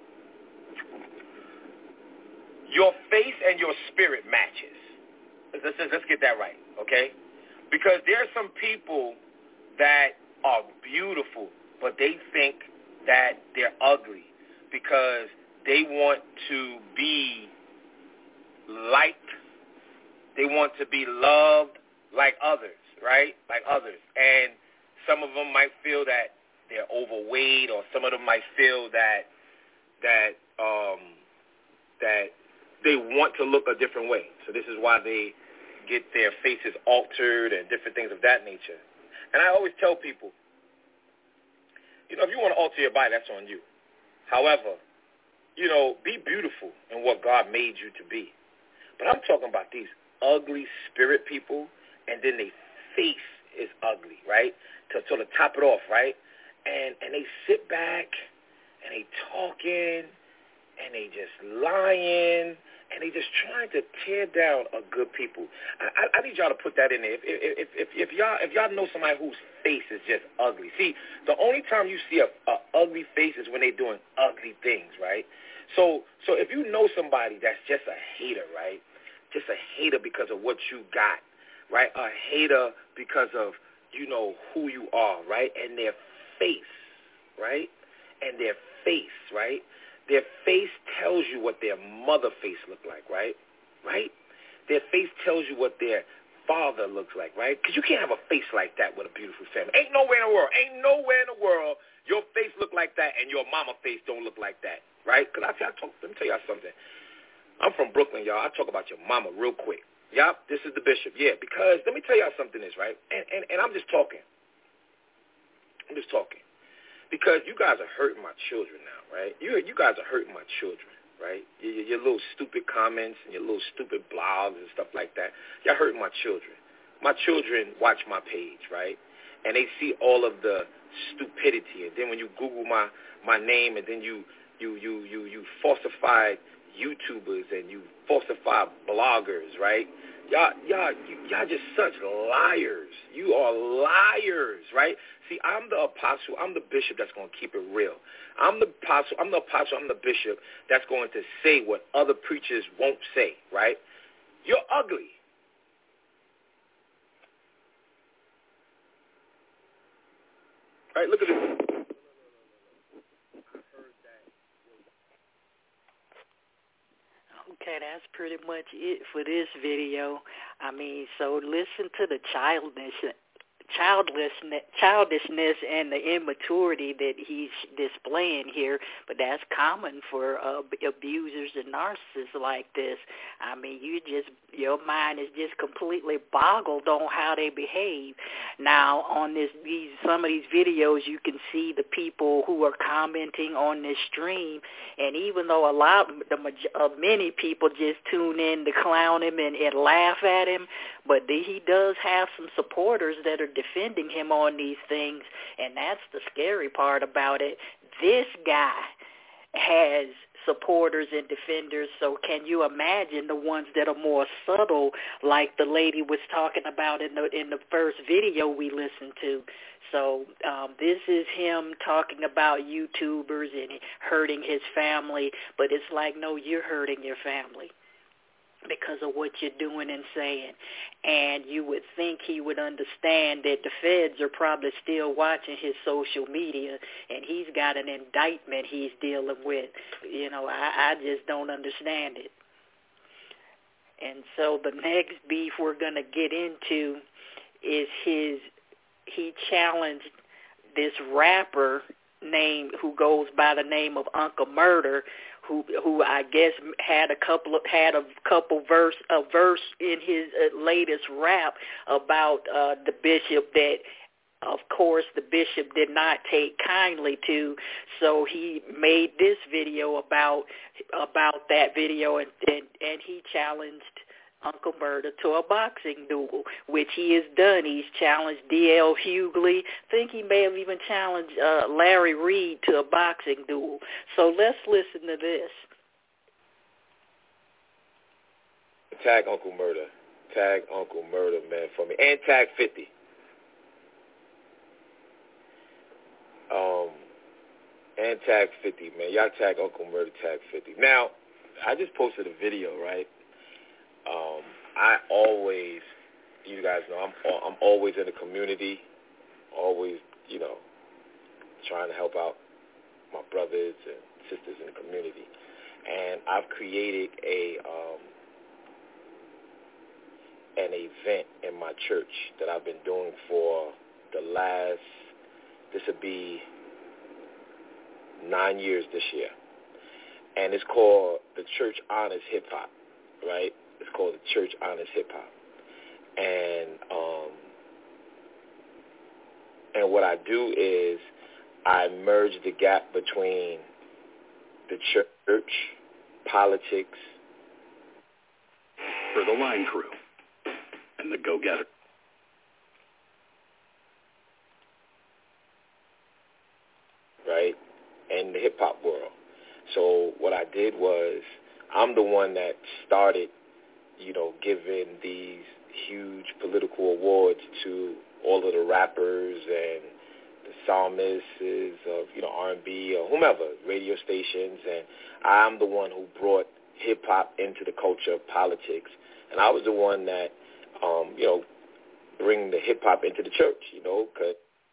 Your face and your spirit matches. Let's, let's, let's get that right, okay? Because there are some people that are beautiful, but they think that they're ugly, because they want to be liked, they want to be loved like others, right? Like others. And some of them might feel that they're overweight, or some of them might feel that that um, that they want to look a different way. So this is why they get their faces altered and different things of that nature. And I always tell people, you know, if you want to alter your body, that's on you. However, you know, be beautiful in what God made you to be. But I'm talking about these ugly spirit people, and then their face is ugly, right? To sort of top it off, right? And and they sit back, and they talking, and they just lying, and they just trying to tear down a good people. I, I, I need y'all to put that in there. If if, if if y'all if y'all know somebody whose face is just ugly. See, the only time you see a, a ugly face is when they're doing ugly things, right? So so if you know somebody that's just a hater, right? Just a hater because of what you got, right? A hater because of, you know, who you are, right? And their face, right? And their face, right? Their face tells you what their mother face looked like, right? Right? Their face tells you what their father looks like, right? Because you can't have a face like that with a beautiful family. Ain't nowhere in the world, ain't nowhere in the world your face look like that and your mama face don't look like that, right? Because I, I talk, let me tell y'all something. I'm from Brooklyn, y'all. I talk about your mama real quick. Yup, this is the bishop. Yeah, because let me tell y'all something is, right? And, and, and I'm just talking. I'm just talking. Because you guys are hurting my children now, right? You you guys are hurting my children, right? Your, your little stupid comments and your little stupid blogs and stuff like that. Y'all hurting my children. My children watch my page, right? And they see all of the stupidity. And then when you Google my, my name, and then you you you you you falsified YouTubers and you falsify bloggers, right? Y'all, y'all, y'all just such liars. You are liars, right? See, I'm the apostle. I'm the bishop that's going to keep it real. I'm the apostle. I'm the apostle. I'm the bishop that's going to say what other preachers won't say, right? You're ugly. Right? Look at this. Okay, that's pretty much it for this video. I mean, so listen to the childness, childlessness, childishness and the immaturity that he's displaying here. But that's common for uh, abusers and narcissists like this. I mean, you just your mind is just completely boggled on how they behave. Now, on this, these some of these videos, you can see the people who are commenting on this stream, and even though a lot, the uh, many people just tune in to clown him and, and laugh at him, but the, he does have some supporters that are defending him on these things, and that's the scary part about it. This guy has supporters and defenders, so can you imagine the ones that are more subtle, like the lady was talking about in the in the first video we listened to? So um, this is him talking about YouTubers and hurting his family, but it's like, no, you're hurting your family because of what you're doing and saying. And you would think he would understand that the feds are probably still watching his social media, and he's got an indictment he's dealing with. You know, I, I just don't understand it. And so the next beef we're going to get into is his, he challenged this rapper named, who goes by the name of Uncle Murder, who who I guess had a couple of, had a couple verse a verse in his uh, latest rap about uh, the bishop that, of course, the bishop did not take kindly to. So he made this video about about that video, and and, and he challenged Uncle Murder to a boxing duel, which he has done. He's challenged D L Hughley. I think he may have even challenged uh, Larry Reed to a boxing duel. So let's listen to this. Tag Uncle Murder. Tag Uncle Murder, man, for me. And tag fifty. Um, and tag fifty, man. Y'all tag Uncle Murder, tag fifty. Now, I just posted a video, right? Um, I always, you guys know, I'm I'm always in the community, always, you know, trying to help out my brothers and sisters in the community. And I've created a um, an event in my church that I've been doing for the last, this will be nine years this year. And it's called the Church Honors Hip Hop, right? It's called the Church Honors Hip Hop. And um, and what I do is I merge the gap between the church, politics. For the line crew and the go-getter. Right? And the hip-hop world. So what I did was I'm the one that started, you know, giving these huge political awards to all of the rappers and the psalmists of, you know, R and B or whomever, radio stations. And I'm the one who brought hip-hop into the culture of politics. And I was the one that, um, you know, bring the hip-hop into the church, you know, because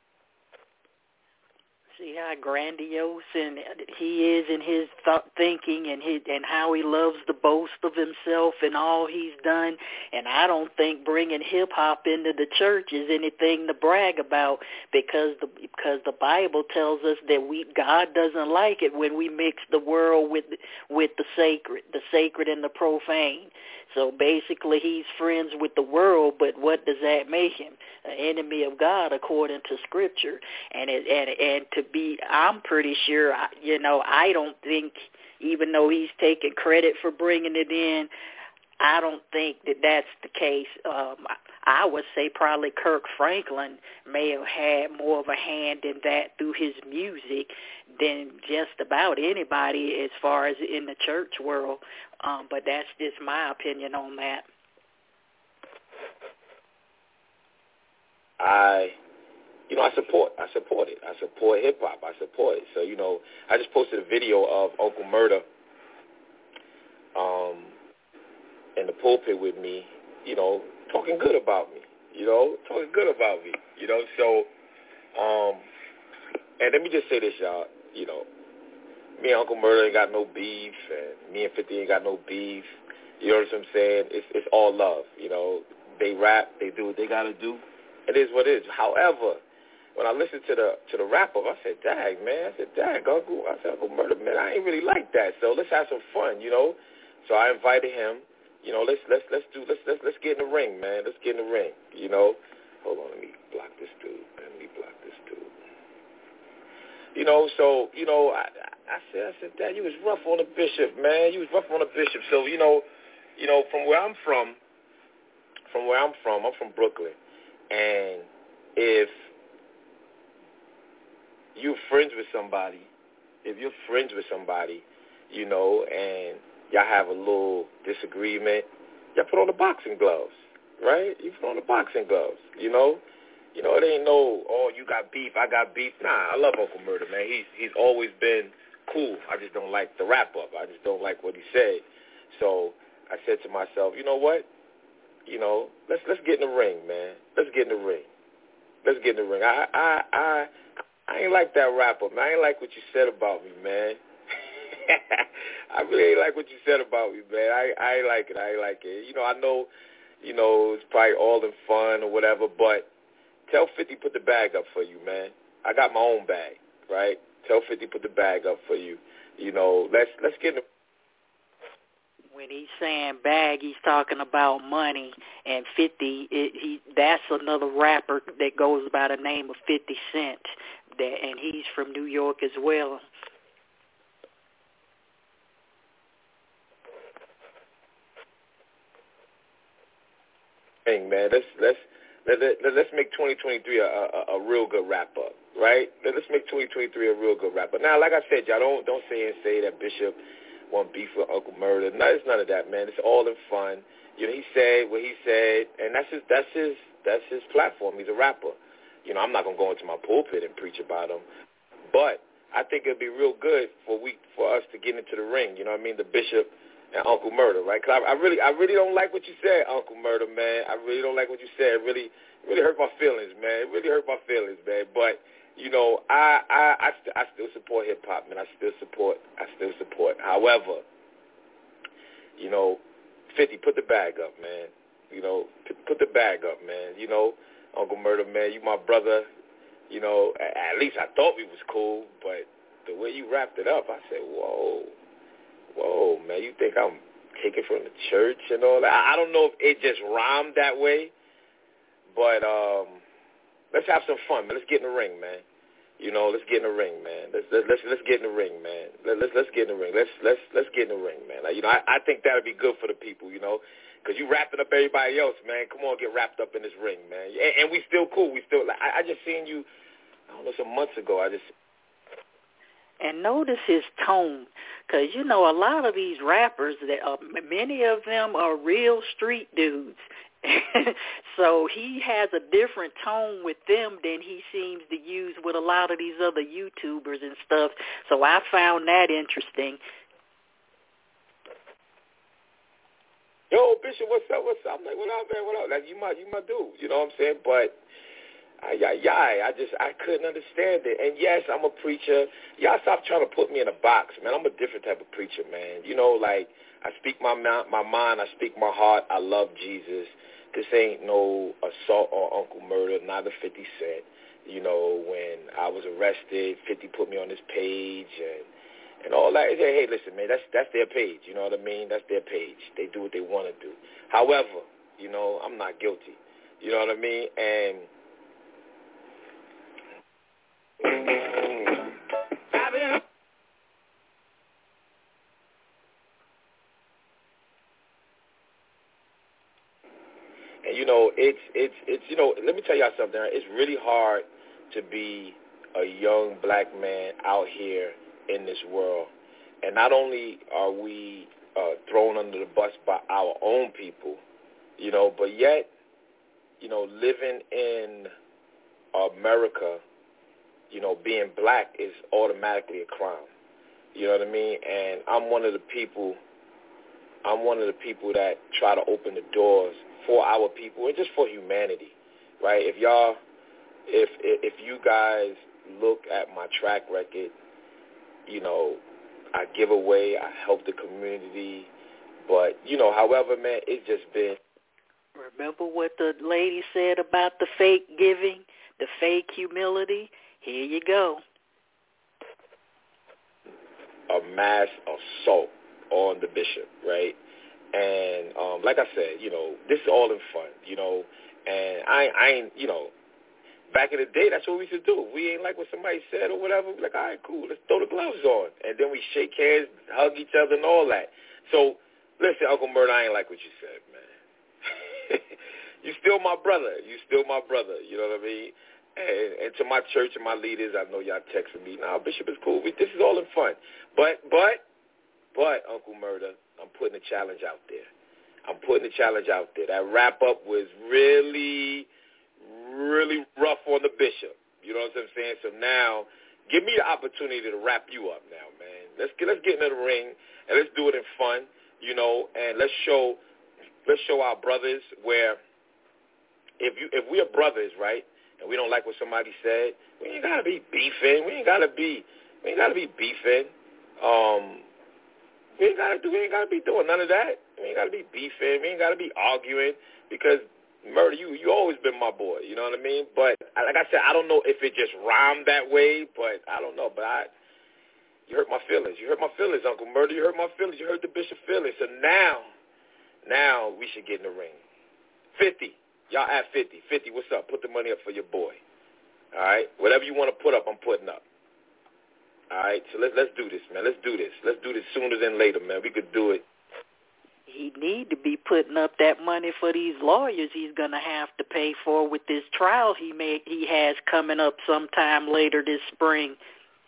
see how grandiose and he is in his th- thinking and his, and how he loves to boast of himself and all he's done. And I don't think bringing hip-hop into the church is anything to brag about, because the because the Bible tells us that we God doesn't like it when we mix the world with with the sacred, the sacred and the profane. So basically he's friends with the world, but what does that make him? An enemy of God according to Scripture. And it, and and to be, I'm pretty sure, you know, I don't think, even though he's taking credit for bringing it in, I don't think that that's the case. Um, I would say probably Kirk Franklin may have had more of a hand in that through his music than just about anybody as far as in the church world. Um, but that's just my opinion on that. I, you know, I support, I support it. I support hip-hop. I support it. So, you know, I just posted a video of Uncle Murder um, in the pulpit with me, you know, talking good about me, you know, talking good about me, you know. So um, and let me just say this, y'all. You know, me and Uncle Murder ain't got no beef, and me and fifty ain't got no beef. You know what I'm saying? It's it's all love. You know, they rap, they do what they gotta do. It is what it is. However, when I listened to the to the wrap up, I said, "Dag, man," I said, "Dag, Uncle," I said, "Uncle Murder, man, I ain't really like that. So let's have some fun, you know." So I invited him. You know, let's let's let's do let's let's let's get in the ring, man. Let's get in the ring. You know, hold on, let me block this dude. Man. Let me block this dude. You know, so you know, I I said I said, "Dad, you was rough on the bishop, man. You was rough on the bishop." So you know, you know, from where I'm from, from where I'm from, I'm from Brooklyn, and if you're friends with somebody, if you're friends with somebody, you know, and y'all have a little disagreement, y'all put on the boxing gloves, right? You put on the boxing gloves, you know. You know, it ain't no, oh, you got beef, I got beef. Nah, I love Uncle Murder, man. He's he's always been cool. I just don't like the wrap-up. I just don't like what he said. So I said to myself, you know what? You know, let's let's get in the ring, man. Let's get in the ring. Let's get in the ring. I I I I ain't like that wrap-up, man. I ain't like what you said about me, man. I really ain't like what you said about me, man. I, I ain't like it. I ain't like it. You know, I know, you know, it's probably all in fun or whatever, but tell fifty put the bag up for you, man. I got my own bag, right? Tell fifty put the bag up for you. You know, let's let's get in the... When he's saying bag, he's talking about money, and fifty, it, he that's another rapper that goes by the name of fifty Cent, that, and he's from New York as well. Man, let's let's let, let, let's make twenty twenty-three a, a, a real good wrap up, right? Let's make twenty twenty-three a real good wrap up. Now, like I said, y'all don't don't say and say that Bishop want beef with Uncle Murder. No, it's none of that, man. It's all in fun. You know, he said what he said, and that's his that's his that's his platform. He's a rapper. You know, I'm not gonna go into my pulpit and preach about him, but I think it'd be real good for we for us to get into the ring. You know what I mean? The Bishop and Uncle Murder, right? Because I, I really, I really don't like what you said, Uncle Murder, man. I really don't like what you said. It really, really hurt my feelings, man. It really hurt my feelings, man. But you know, I, I, I, st- I still support hip hop, man. I still support, I still support. However, you know, fifty, put the bag up, man. You know, p- put the bag up, man. You know, Uncle Murder, man. You my brother. You know, at least I thought we was cool, but the way you wrapped it up, I said, whoa. Whoa, man, you think I'm taking from the church and all that? I don't know if it just rhymed that way, but um, let's have some fun, man. Let's get in the ring, man. You know, let's get in the ring, man. Let's let's let's, let's get in the ring, man. Let, let's let's get in the ring. Let's let's let's get in the ring, man. Like, you know, I, I think that'd be good for the people, you know, because you wrapping up everybody else, man. Come on, get wrapped up in this ring, man. And, and we still cool. We still. Like, I, I just seen you. I don't know, some months ago. I just. And notice his tone, because, you know, a lot of these rappers, that uh, many of them are real street dudes. So he has a different tone with them than he seems to use with a lot of these other YouTubers and stuff. So I found that interesting. Yo, Bishop, what's up? What's up? I'm like, what up, man? What up? Like, you my, you my dude. You know what I'm saying? But Ay, ay, ay. I just, I couldn't understand it. And yes, I'm a preacher. Y'all stop trying to put me in a box, man. I'm a different type of preacher, man. You know, like, I speak my my mind, I speak my heart. I love Jesus. This ain't no assault on Uncle Murder, neither fifty Cent. You know, when I was arrested, fifty put me on his page and and all that. They say, hey, listen, man, that's that's their page. You know what I mean? That's their page. They do what they want to do. However, you know, I'm not guilty. You know what I mean? And And, you know, it's, it's, it's, you know, let me tell y'all something. It's really hard to be a young black man out here in this world. And not only are we uh, thrown under the bus by our own people, you know, but yet, you know, living in America, you know, being black is automatically a crime. You know what I mean? And I'm one of the people, I'm one of the people that try to open the doors for our people and just for humanity, right? If y'all, if if you guys look at my track record, you know, I give away, I help the community, but, you know, however, man, it's just been. Remember what the lady said about the fake giving, the fake humility? Here you go. A mass assault on the bishop, right? And um, like I said, you know, this is all in fun, you know, and I, I ain't, you know, back in the day, that's what we used to do. We ain't like what somebody said or whatever. We're like, all right, cool, let's throw the gloves on. And then we shake hands, hug each other and all that. So, listen, Uncle Murder, I ain't like what you said, man. You still my brother. You still my brother. You know what I mean? And, and to my church and my leaders, I know y'all texting me. Nah, Bishop is cool. We, this is all in fun. But, but, but, Uncle Murder, I'm putting a challenge out there. I'm putting a challenge out there. That wrap-up was really, really rough on the bishop. You know what I'm saying? So now, give me the opportunity to wrap you up now, man. Let's get, let's get into the ring, and let's do it in fun, you know, and let's show let's show our brothers where if you if we are brothers, right, and we don't like what somebody said, we ain't gotta be beefing. We ain't gotta be we ain't gotta be beefing. Um, we ain't gotta do we ain't gotta be doing none of that. We ain't gotta be beefing. We ain't gotta be arguing because Murder, you you always been my boy. You know what I mean? But like I said, I don't know if it just rhymed that way, but I don't know. But I, you hurt my feelings. You hurt my feelings, Uncle Murder. You hurt my feelings. You hurt the bishop's feelings. So now, now we should get in the ring. fifty. Y'all at fifty. fifty, what's up? Put the money up for your boy. All right? Whatever you want to put up, I'm putting up. All right? So let's, let's do this, man. Let's do this. Let's do this sooner than later, man. We could do it. He need to be putting up that money for these lawyers he's going to have to pay for with this trial he may, he has coming up sometime later this spring.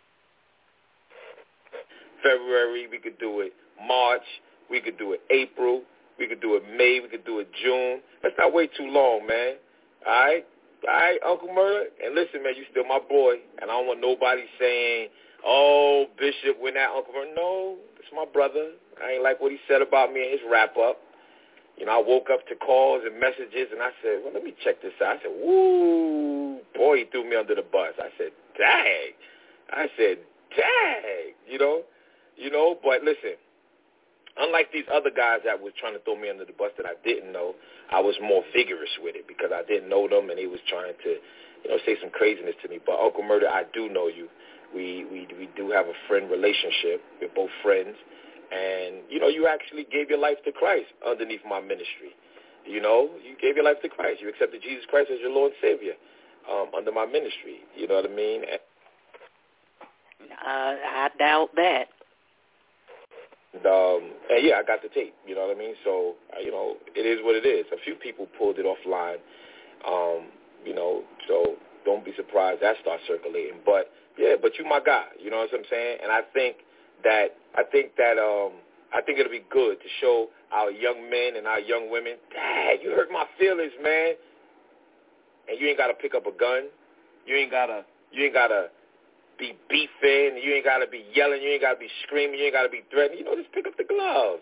February, we could do it. March, we could do it. April, we could do it. May, we could do it. June. Let's not wait too long, man. All right? All right, Uncle Murder? And listen, man, you still my boy, and I don't want nobody saying, oh, Bishop, when that Uncle Murder. No, it's my brother. I ain't like what he said about me in his wrap-up. You know, I woke up to calls and messages, and I said, well, let me check this out. I said, woo, boy, he threw me under the bus. I said, dang. I said, dang, you know. You know, but listen, unlike these other guys that was trying to throw me under the bus that I didn't know, I was more vigorous with it because I didn't know them, and he was trying to, you know, say some craziness to me. But, Uncle Murder, I do know you. We, we, we do have a friend relationship. We're both friends. And, you know, you actually gave your life to Christ underneath my ministry. You know, you gave your life to Christ. You accepted Jesus Christ as your Lord and Savior um, under my ministry. You know what I mean? Uh, I doubt that. And, um, and, yeah, I got the tape. You know what I mean? So, uh, you know, it is what it is. A few people pulled it offline, um, you know, so don't be surprised that starts circulating. But, yeah, but you my guy. You know what I'm saying? And I think that I think that um, I think it'll be good to show our young men and our young women, Dad, you hurt my feelings, man. And you ain't gotta pick up a gun. You ain't gotta you ain't gotta be beefing. You ain't gotta be yelling. You ain't gotta be screaming. You ain't gotta be threatening. You know, just pick up the gloves.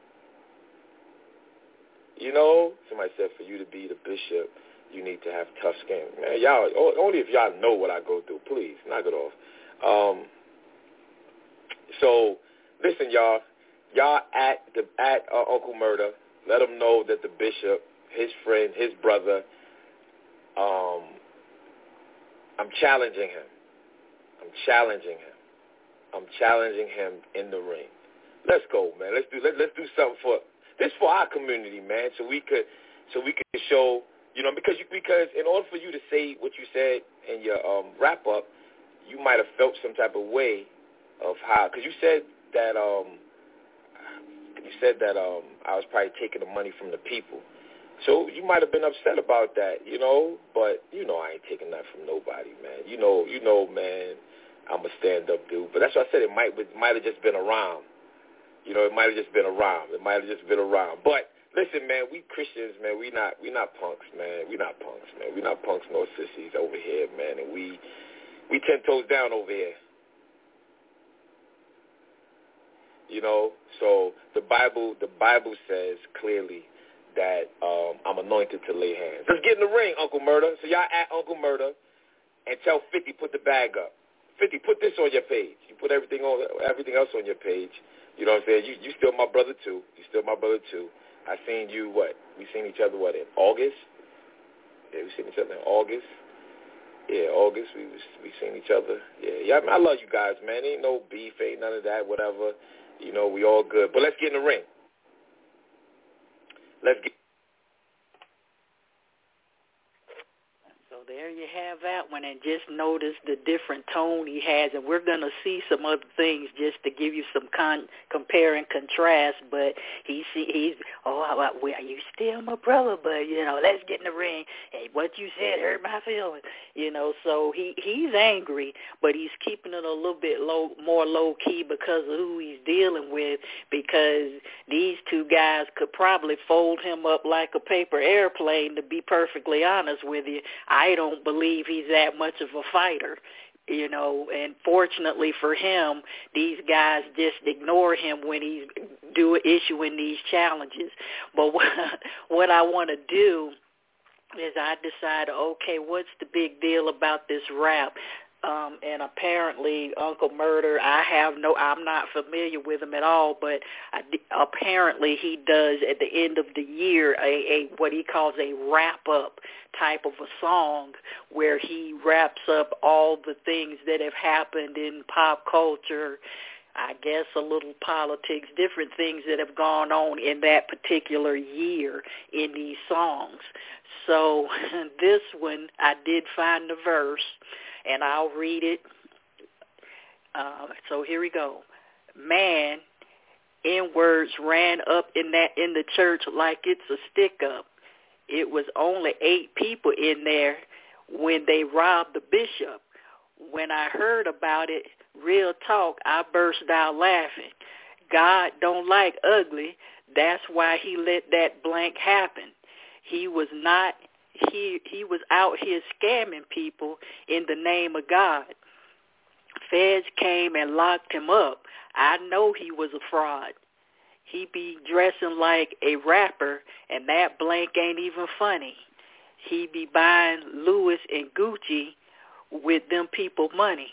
You know, somebody said for you to be the bishop, you need to have tough skin. Man, y'all only if y'all know what I go through. Please knock it off. Um, So, listen, y'all. Y'all at the at uh, Uncle Murder. Let him know that the bishop, his friend, his brother. Um, I'm challenging him. I'm challenging him. I'm challenging him in the ring. Let's go, man. Let's do let, let's do something for this for our community, man. So we could so we could show, you know, because you, because in order for you to say what you said in your um, wrap up, you might have felt some type of way of how, because you said that um, you said that um, I was probably taking the money from the people. So you might have been upset about that, you know, but you know I ain't taking that from nobody, man. You know, you know, man, I'm a stand-up dude. But that's what I said. It might it might have just been around. You know, it might have just been around. It might have just been around. But listen, man, we Christians, man, we not we not punks, man. We not punks, man. We not punks nor sissies over here, man. And we we ten toes down over here. You know, so the Bible the Bible says clearly that um, I'm anointed to lay hands. Let's get in the ring, Uncle Murder. So y'all at Uncle Murder. and tell fifty put the bag up. fifty, put this on your page. You put everything on everything else on your page. You know what I'm saying? You you still my brother too. You still my brother too. I seen you what? We seen each other what in August? Yeah, we seen each other in August. Yeah, August. We was we seen each other. Yeah, yeah. I, mean, I love you guys, man. Ain't no beef, ain't none of that. Whatever. You know, we all good. But let's get in the ring. Let's get. So there you have that one, and just notice the different tone he has, and we're going to see some other things just to give you some con- compare and contrast, but he see, he's, oh, well, well, you still my brother, but, you know, let's get in the ring. Hey, what you said hurt my feelings, you know, so he, he's angry, but he's keeping it a little bit low, more low-key because of who he's dealing with, because these two guys could probably fold him up like a paper airplane, to be perfectly honest with you. I don't believe he's that much of a fighter, you know, and fortunately for him, these guys just ignore him when he's do, issuing these challenges. But what, what I want to do is I decide, okay, what's the big deal about this rap? Um, and apparently Uncle Murder, I have no, I'm not familiar with him at all, but I, apparently he does at the end of the year a, a what he calls a wrap-up type of a song where he wraps up all the things that have happened in pop culture, I guess a little politics, different things that have gone on in that particular year in these songs. So this one, I did find the verse, and I'll read it. Uh, so here we go. Man, N-words ran up in that in the church like it's a stick-up. It was only eight people in there when they robbed the bishop. When I heard about it, real talk, I burst out laughing. God don't like ugly. That's why he let that blank happen. He was not He he was out here scamming people in the name of God. Feds came and locked him up. I know he was a fraud. He be dressing like a rapper, and that blank ain't even funny. He be buying Louis and Gucci with them people money.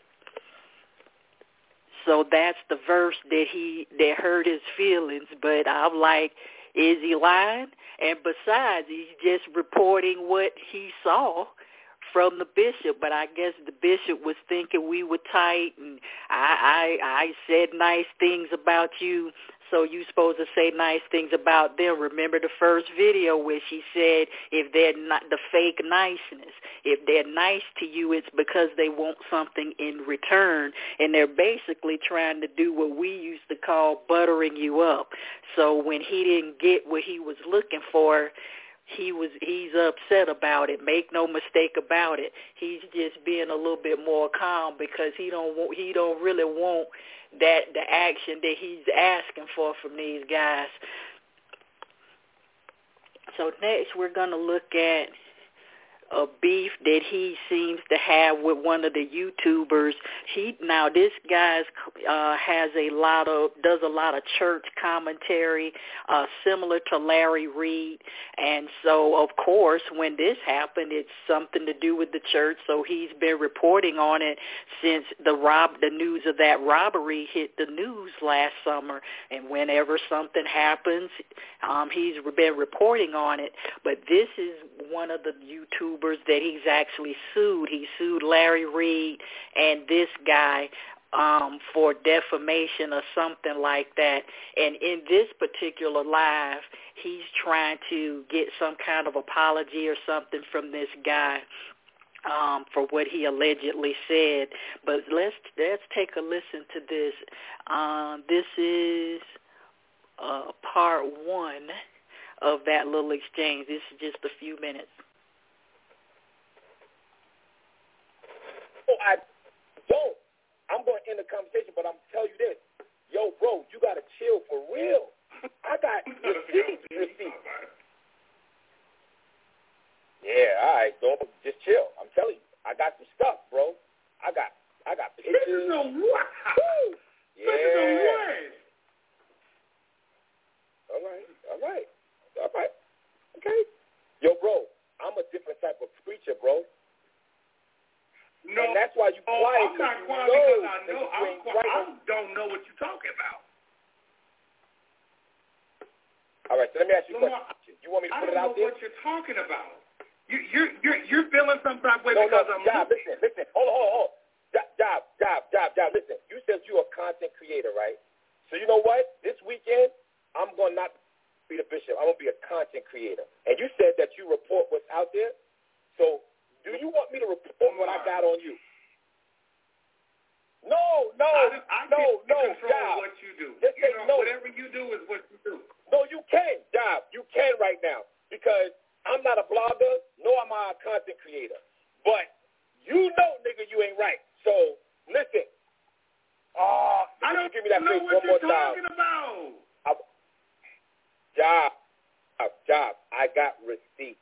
So that's the verse that he that hurt his feelings. But I'm like, is he lying? And besides, he's just reporting what he saw from the bishop. But I guess the bishop was thinking we were tight, and I, I, I said nice things about you, so you supposed to say nice things about them. Remember the first video where she said if they're not the fake niceness, if they're nice to you, it's because they want something in return, and they're basically trying to do what we used to call buttering you up. So when he didn't get what he was looking for, he was he's upset about it. Make no mistake about it. He's just being a little bit more calm because he don't want, he don't really want that the action that he's asking for from these guys. So next we're going to look at a beef that he seems to have with one of the YouTubers. He now this guy uh, has a lot of does a lot of church commentary, uh, similar to Larry Reed, and so of course when this happened, it's something to do with the church. So he's been reporting on it since the rob the news of that robbery hit the news last summer, and whenever something happens, um, he's been reporting on it. But this is one of the YouTubers that he's actually sued. He sued Larry Reed and this guy um, for defamation or something like that. And in this particular live, he's trying to get some kind of apology or something from this guy um, for what he allegedly said. But let's let's take a listen to this. Um, this is uh, part one of that little exchange. This is just a few minutes. Oh, I don't. I'm going to end the conversation, but I'm going to tell you this. Yo, bro, you got to chill for real. I got receipts, receipts. Yeah, all right, so just chill. I'm telling you, I got some stuff, bro. I got, I got pictures. Pictures of what? Woo. Yeah. Pictures of what? All right, all right, all right. Okay. Yo, bro, I'm a different type of preacher, bro. know what you're talking about. All right, so let me ask you a Lamar, question. You want me to I put don't it out know there? what you're talking about. You, you're you're you're feeling some type of way no, because no, I'm Job, looking. listen, listen. Hold on, hold on, hold on. Job, Job, Job, Job, Job, listen. You said you're a content creator, right? So you know what? This weekend, I'm going to not be the bishop. I'm going to be a content creator. And you said that you report what's out there. So do you want me to report what I got on you? No, no, I, I no, can't no, control Job. what you do. Just You say know, no. whatever you do is what you do. No, you can, Job. You can right now because I'm not a blogger, nor am I a content creator. But you know, nigga, you ain't right. So listen. Oh, I don't give me that know face what one you're more time. talking about. I, Job, Job, I got receipts.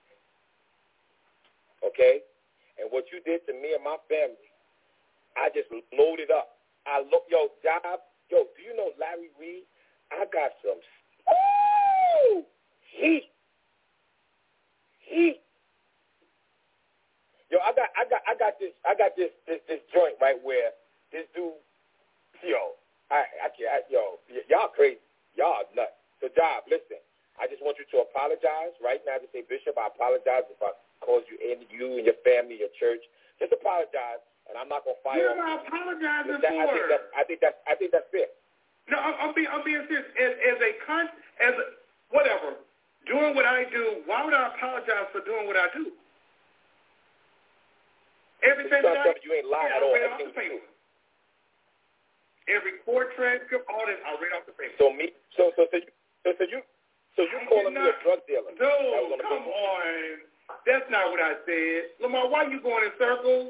Okay? And what you did to me and my family, I just loaded up. I look, yo, Job, yo, do you know Larry Reed? I got some ooh, heat. Heat. Yo, I got I got I got this I got this this, this joint right where this dude, yo, I I can't I, yo, y- y'all crazy. Y'all nuts. So Job, listen, I just want you to apologize right now to say, Bishop, I apologize if I caused you in you and your family, your church. Just apologize, and I'm not gonna fire. What am I apologizing that, for? I think that's I think that's I think that's fair. No, I'm, I'm being I'm being serious. As, as a con, as a, whatever, doing what I do. Why would I apologize for doing what I do? Everything that I you ain't lying yeah, at all. I read off the paper. Every court transcript, all this, I read off the paper. So me, so so so you, so, so you, so you I calling me not, a drug dealer? Dude, on come paper. on. That's not what I said. Lamar, why are you going in circles?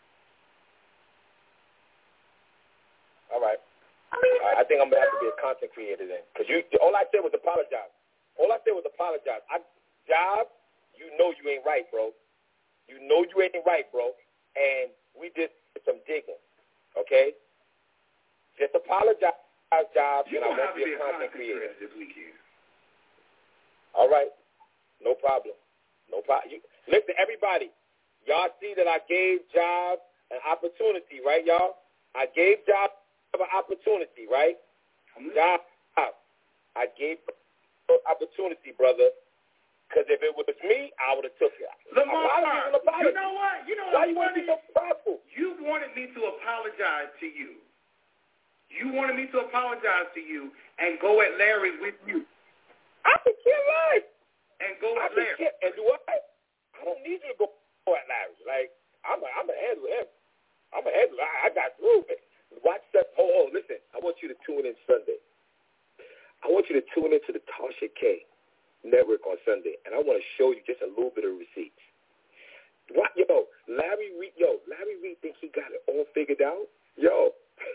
All right. Uh, I think I'm gonna have to be a content creator then, because you all I said was apologize. All I said was apologize. I, Job, you know you ain't right, bro. You know you ain't right, bro. And we did some digging, okay? Just apologize, Job, you and I won't have be to a content creator this weekend. All right, no problem. No problem. Listen, everybody, y'all see that I gave Job an opportunity, right, y'all? I gave Job an opportunity, right? Job, I gave an opportunity, brother. Because if it was me, I would have took it. Lamar, you know what? You know Why what you want to be so prideful? You wanted me to apologize to you. You wanted me to apologize to you and go at Larry with you. I can kill Larry. And go I at Larry. Kill, and do what? I don't need you to go at Larry. Like, I'm a, I'm a handle him. I'm a handle. I, I got through it. Watch that. Oh, oh, listen. I want you to tune in Sunday. I want you to tune into the Tasha K Network on Sunday, and I want to show you just a little bit of receipts. What, yo, Larry Reed, yo, Larry Reed think he got it all figured out? Yo,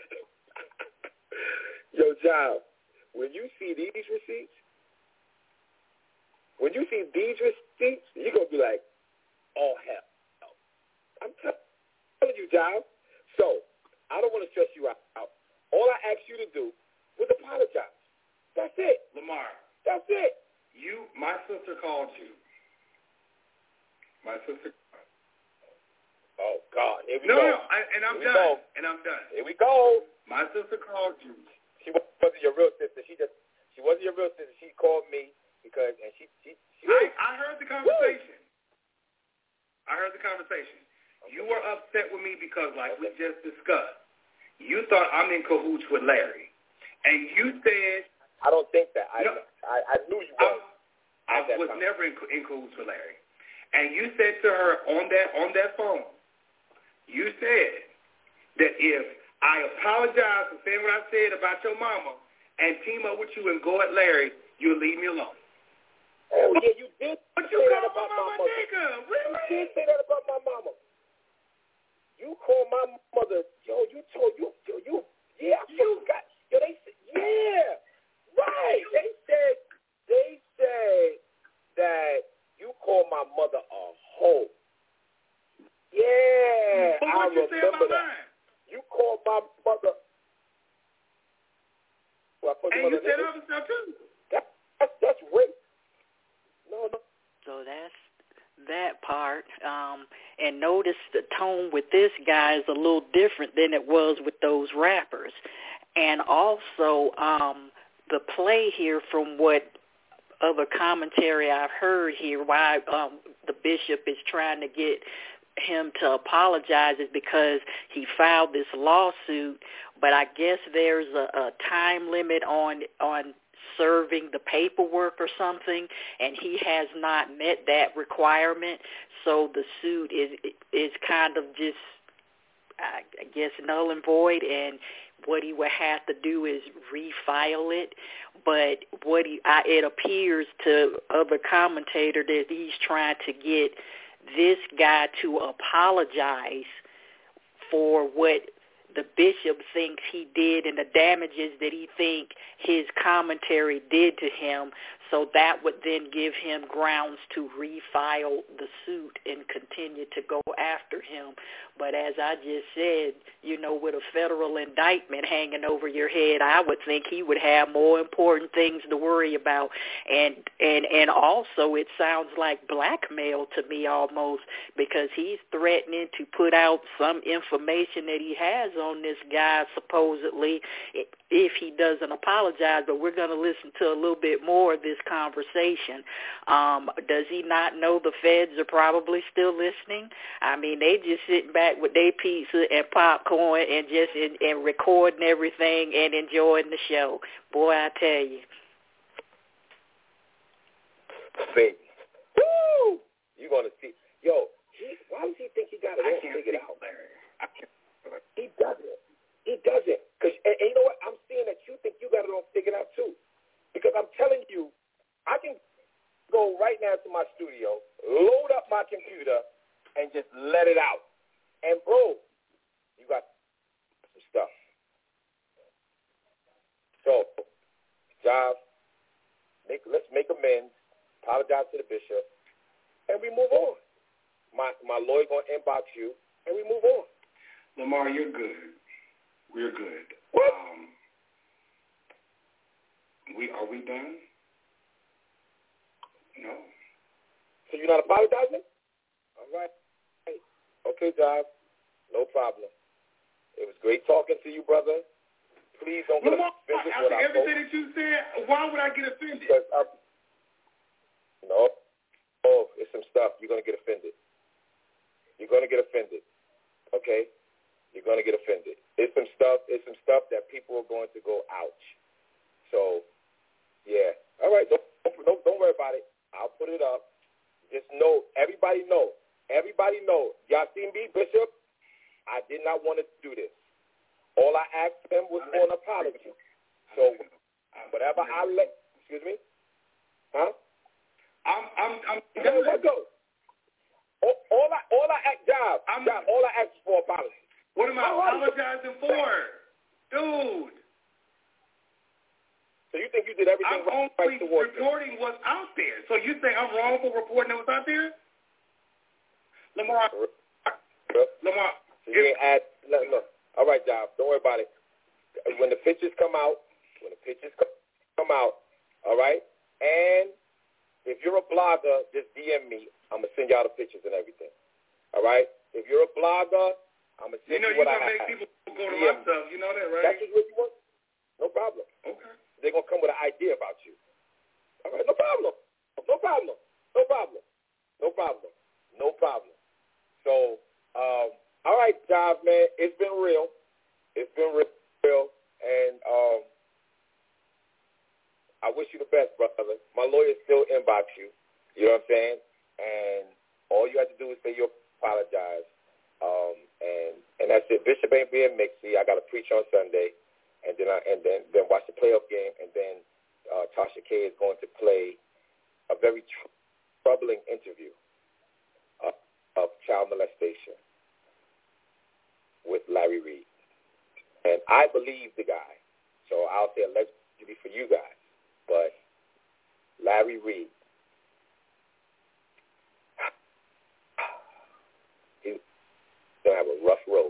yo, Job, when you see these receipts, when you see these receipts, you're going to be like, oh, hell. I'm telling you, Job. So, I don't want to stress you out. All I asked you to do was apologize. That's it. Lamar. That's it. You, my sister called you. My sister. Oh God, here we no, go. No, no, and I'm here done. And I'm done. Here we go. My sister called you. She wasn't your real sister. She just, she wasn't your real sister. She called me because, and she, she, she I, I heard the conversation. Woo! I heard the conversation. Okay. You were upset with me because, like okay. we just discussed, you thought I'm in cahoots with Larry, and you said. I don't think that. I, no, I, I knew you were. I, I was time. never in, in cahoots with Larry. And you said to her on that on that phone, you said that if I apologize for saying what I said about your mama and team up with you and go at Larry, you'll leave me alone. Oh, yeah, you did but say you that about my my mama, mother. Nigga. Really? You did say that about my mama. You called my mother, yo, you told, you, yo, you, yeah, I you forgot. Yo, they said, yeah. Right. They said they said that you called my mother a hoe. Yeah, but I what you remember say about that. mine? You called my mother. Well, I called and your you mother said nigga. other stuff too. That, that's that's rape. No, no. So that's that part. Um, and notice the tone with this guy is a little different than it was with those rappers. And also um, the play here, from what other commentary I've heard here, why um, the bishop is trying to get him to apologize is because he filed this lawsuit, but I guess there's a, a time limit on on serving the paperwork or something, and he has not met that requirement, so the suit is is kind of just, I guess, null and void, and what he would have to do is refile it. But what he, I, it appears to other commentators that he's trying to get this guy to apologize for what the bishop thinks he did and the damages that he think his commentary did to him. So that would then give him grounds to refile the suit and continue to go after him. But as I just said, you know, with a federal indictment hanging over your head, I would think he would have more important things to worry about. And and and also it sounds like blackmail to me almost, because he's threatening to put out some information that he has on this guy supposedly if he doesn't apologize. But we're going to listen to a little bit more of this conversation. Um, does he not know the feds are probably still listening? I mean, they just sitting back with their pizza and popcorn and just in, and recording everything and enjoying the show. Boy, I tell you. Baby. Woo! You're going to see. Yo, he, why does he think he got it all figured out? He doesn't. He doesn't. Cause, and, and you know what? I'm seeing that you think you got it all figured out, too. Because I'm telling you, I can go right now to my studio, load up my computer, and just let it out. And, bro, you got some stuff. So, Job, make, let's make amends, apologize to the bishop, and we move on. My my lawyer going to inbox you, and we move on. Lamar, you're good. We're good. What? Um, we are we done? No. So you're not apologizing? All right. Okay, Job. No problem. It was great talking to you, brother. Please don't get Lamar, offended. after everything that you said, why would I get offended? Because I'm, no. Oh, it's some stuff. You're going to get offended. You're going to get offended. Okay? You're going to get offended. It's some stuff. It's some stuff that people are going to go, ouch. So, yeah. All right. Don't, don't, don't worry about it. I'll put it up. Just know, everybody know. Everybody know. Y'all seen me, Bishop? I did not want to do this. All I asked him was for an apology. So, whatever I let, excuse me? Huh? I'm, I'm, I'm no, let go. All, all I, all I asked, Job, I'm, Job, all I asked is for apology. What am I apologizing for? Dude. So you think you did everything I'm right, only right towards reporting what's out there. So you think I'm wrong for reporting what's out there? Lamar. Lamar. So you ain't add, no, no. All right, Job, don't worry about it. When the pictures come out, when the pictures come out, all right, and if you're a blogger, just D M me. I'm going to send y'all the pictures and everything. All right? If you're a blogger, I'm going to send you, know, you what I have. You know you're going to make people go to my stuff. You know that, right? That's just what you want? No problem. Okay. They're going to come with an idea about you. All right? No problem. No problem. No problem. No problem. No problem. So, um, all right, Job, man. It's been real. It's been real. And um, I wish you the best, brother. My lawyer still inbox you. You know what I'm saying? And all you have to do is say you apologize. Um, and and that's it. Bishop ain't being mixy. I got to preach on Sunday, and then I, and then then watch the playoff game, and then uh, Tasha K is going to play a very tr- troubling interview of, of child molestation with Larry Reed. And I believe the guy, so I'll say allegedly for you guys, but Larry Reed, he's going to have a rough road.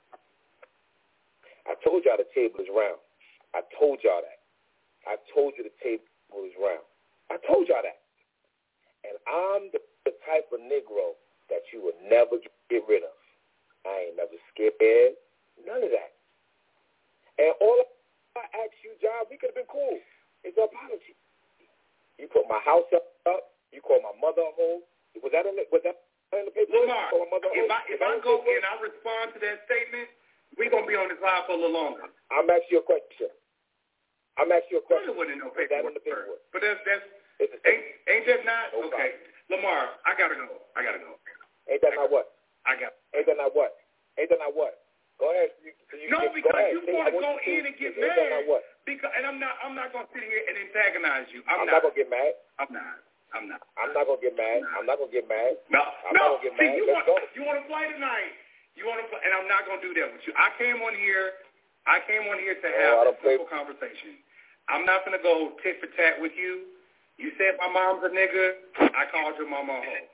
I told y'all the table is round. I told y'all that. I told you the table is round. I told y'all that. And I'm the, the type of Negro that you would never get rid of. I ain't never scared, none of that. And all I asked you, John, we could have been cool. It's an apology. You put my house up, up. You called my mother a hoe. Was that in the, was that in the paper? Lamar, if I if I go and I respond to that statement, we're gonna be on this live for a little longer. I'm asking you a question. I'm asking you a question. There wasn't no paperwork. That in the paperwork. But that's that's ain't ain't that not no okay? Problem. Lamar, I gotta go. I gotta go. Ain't that not what? I got. Ain't that not what? Ain't that not what? Go ahead. You, you, no, you, because go you want to go in and get mad. Ain't that not what? Because and I'm not I'm not gonna sit here and antagonize you. I'm, I'm not. not gonna get mad. I'm not. I'm not. I'm not gonna get mad. I'm not gonna get mad. No, I'm no. not gonna get See, mad. you Let's want go. you want to play tonight. You want to play, and I'm not gonna do that with you. I came on here. I came on here to have oh, a simple play. conversation. I'm not gonna go tit for tat with you. You said my mom's a nigga. I called your mama a hoe.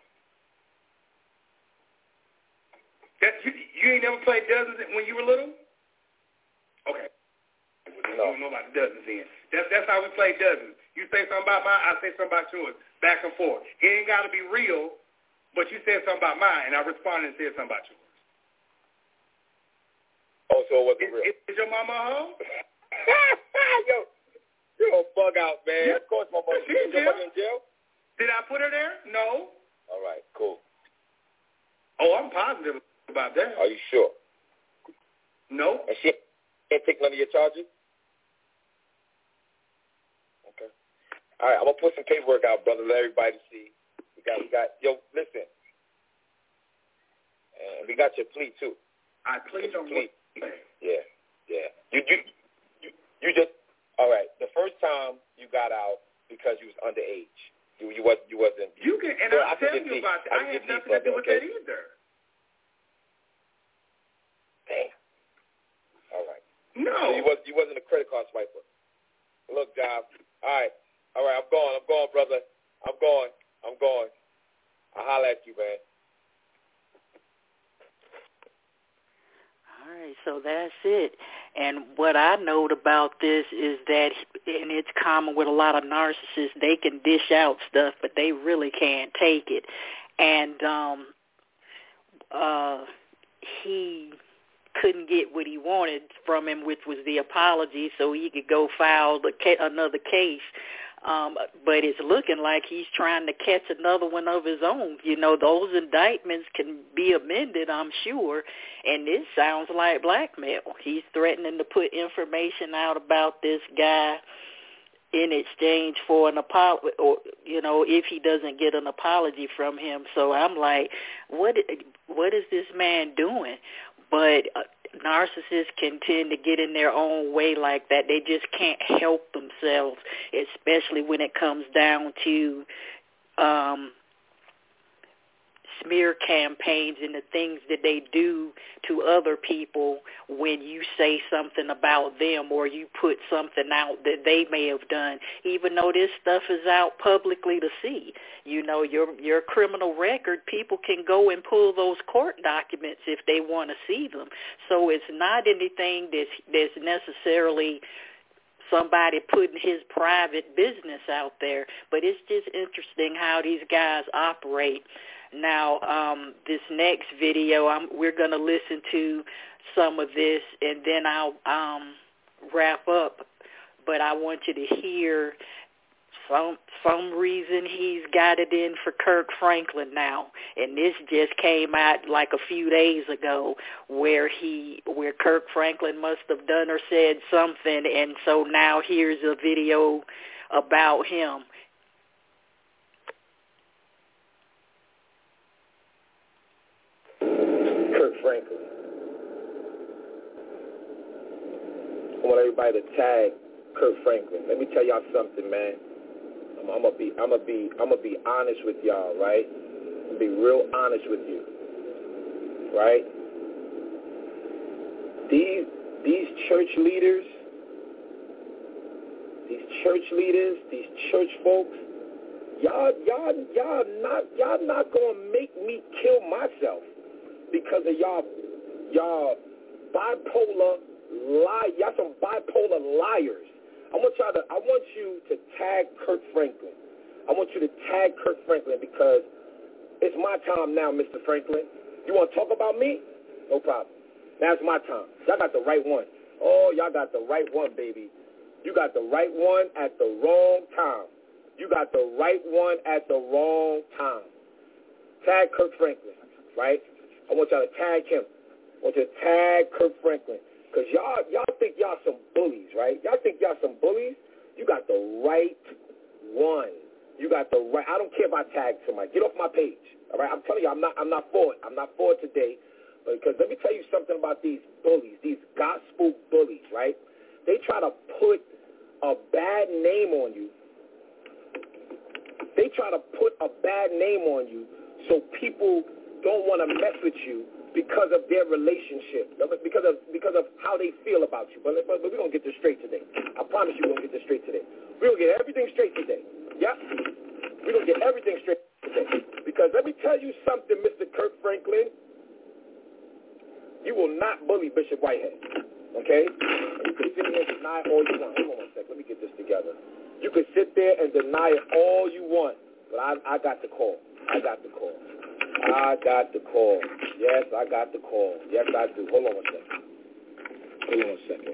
That you, you ain't never played dozens when you were little? Okay. No. You don't know about the dozens then. That's that's how we play dozens. You say something about mine, I say something about yours. Back and forth. It ain't got to be real, but you said something about mine, and I responded and said something about yours. Oh, so it wasn't is, real. Is your mama a hoe? Yo, you're a bug out, man. Yeah. Of course my mother. She in your jail. mother in jail? Did I put her there? No. All right, cool. Oh, I'm positive about that. Are you sure? No. And she can't take none of your charges? Okay. All right, I'm gonna put some paperwork out, brother, let everybody see. We got, we got. Yo, listen. And we got your plea too. I plead on plea. Yeah, yeah. You, you, you, you just. All right. The first time you got out because you was underage. You, you was, you wasn't. You can, and well, I'll tell you deep. about that. I, I had nothing deep, to do with okay. that either. Damn. All right. No. So you was, you wasn't a credit card swiper. Look, Job. All right. All right. I'm going. I'm going, brother. I'm going. I'm going. I'll holler at you, man. All right, so that's it. And what I note about this is that, and it's common with a lot of narcissists, they can dish out stuff, but they really can't take it. And um, uh, he couldn't get what he wanted from him, which was the apology, so he could go file the ca- another case. Um, but it's looking like he's trying to catch another one of his own. You know, those indictments can be amended, I'm sure, and this sounds like blackmail. He's threatening to put information out about this guy in exchange for an apology, or, you know, if he doesn't get an apology from him. So I'm like, what, what is this man doing? But uh, narcissists can tend to get in their own way like that. They just can't help themselves, especially when it comes down to um, smear campaigns and the things that they do to other people when you say something about them or you put something out that they may have done, even though this stuff is out publicly to see. You know, your your criminal record, people can go and pull those court documents if they want to see them. So it's not anything that's, that's necessarily somebody putting his private business out there, but it's just interesting how these guys operate. Now, um, this next video, I'm, we're going to listen to some of this, and then I'll um, wrap up. But I want you to hear some some reason he's got it in for Kirk Franklin now, and this just came out like a few days ago, where he where Kirk Franklin must have done or said something, and so now here's a video about him. Kirk Franklin. I want everybody to tag Kirk Franklin. Let me tell y'all something, man. I'm, I'm gonna be, I'm gonna be, I'm gonna be honest with y'all, right? I'm gonna be real honest with you, right? These, these church leaders, these church leaders, these church folks, y'all, y'all, y'all not, y'all not gonna make me kill myself because of y'all, y'all bipolar lie. Y'all some bipolar liars. I want y'all to, I want you to tag Kirk Franklin. I want you to tag Kirk Franklin because it's my time now, Mister Franklin. You want to talk about me? No problem. Now it's my time. Y'all got the right one. Oh, y'all got the right one, baby. You got the right one at the wrong time. You got the right one at the wrong time. Tag Kirk Franklin, right? I want y'all to tag him. I want you to tag Kirk Franklin. Because y'all, y'all think y'all some bullies, right? Y'all think y'all some bullies? You got the right one. You got the right. I don't care if I tag somebody. Get off my page, all right? I'm telling you, I'm not, I'm not for it. I'm not for it today. Because let me tell you something about these bullies, these gospel bullies, right? They try to put a bad name on you. They try to put a bad name on you so people don't want to mess with you because of their relationship, because of because of how they feel about you. But, but, but we're going to get this straight today. I promise you we're going to get this straight today. We're going to get everything straight today. Yeah? We're going to get everything straight today. Because let me tell you something, Mister Kirk Franklin. You will not bully Bishop Whitehead, okay? And you can sit there and deny all you want. Hold on one second. Let me get this together. You can sit there and deny it all you want, but I, I got the call. I got the call. I got the call. Yes, I got the call. Yes, I do. Hold on one second. Hold on one second.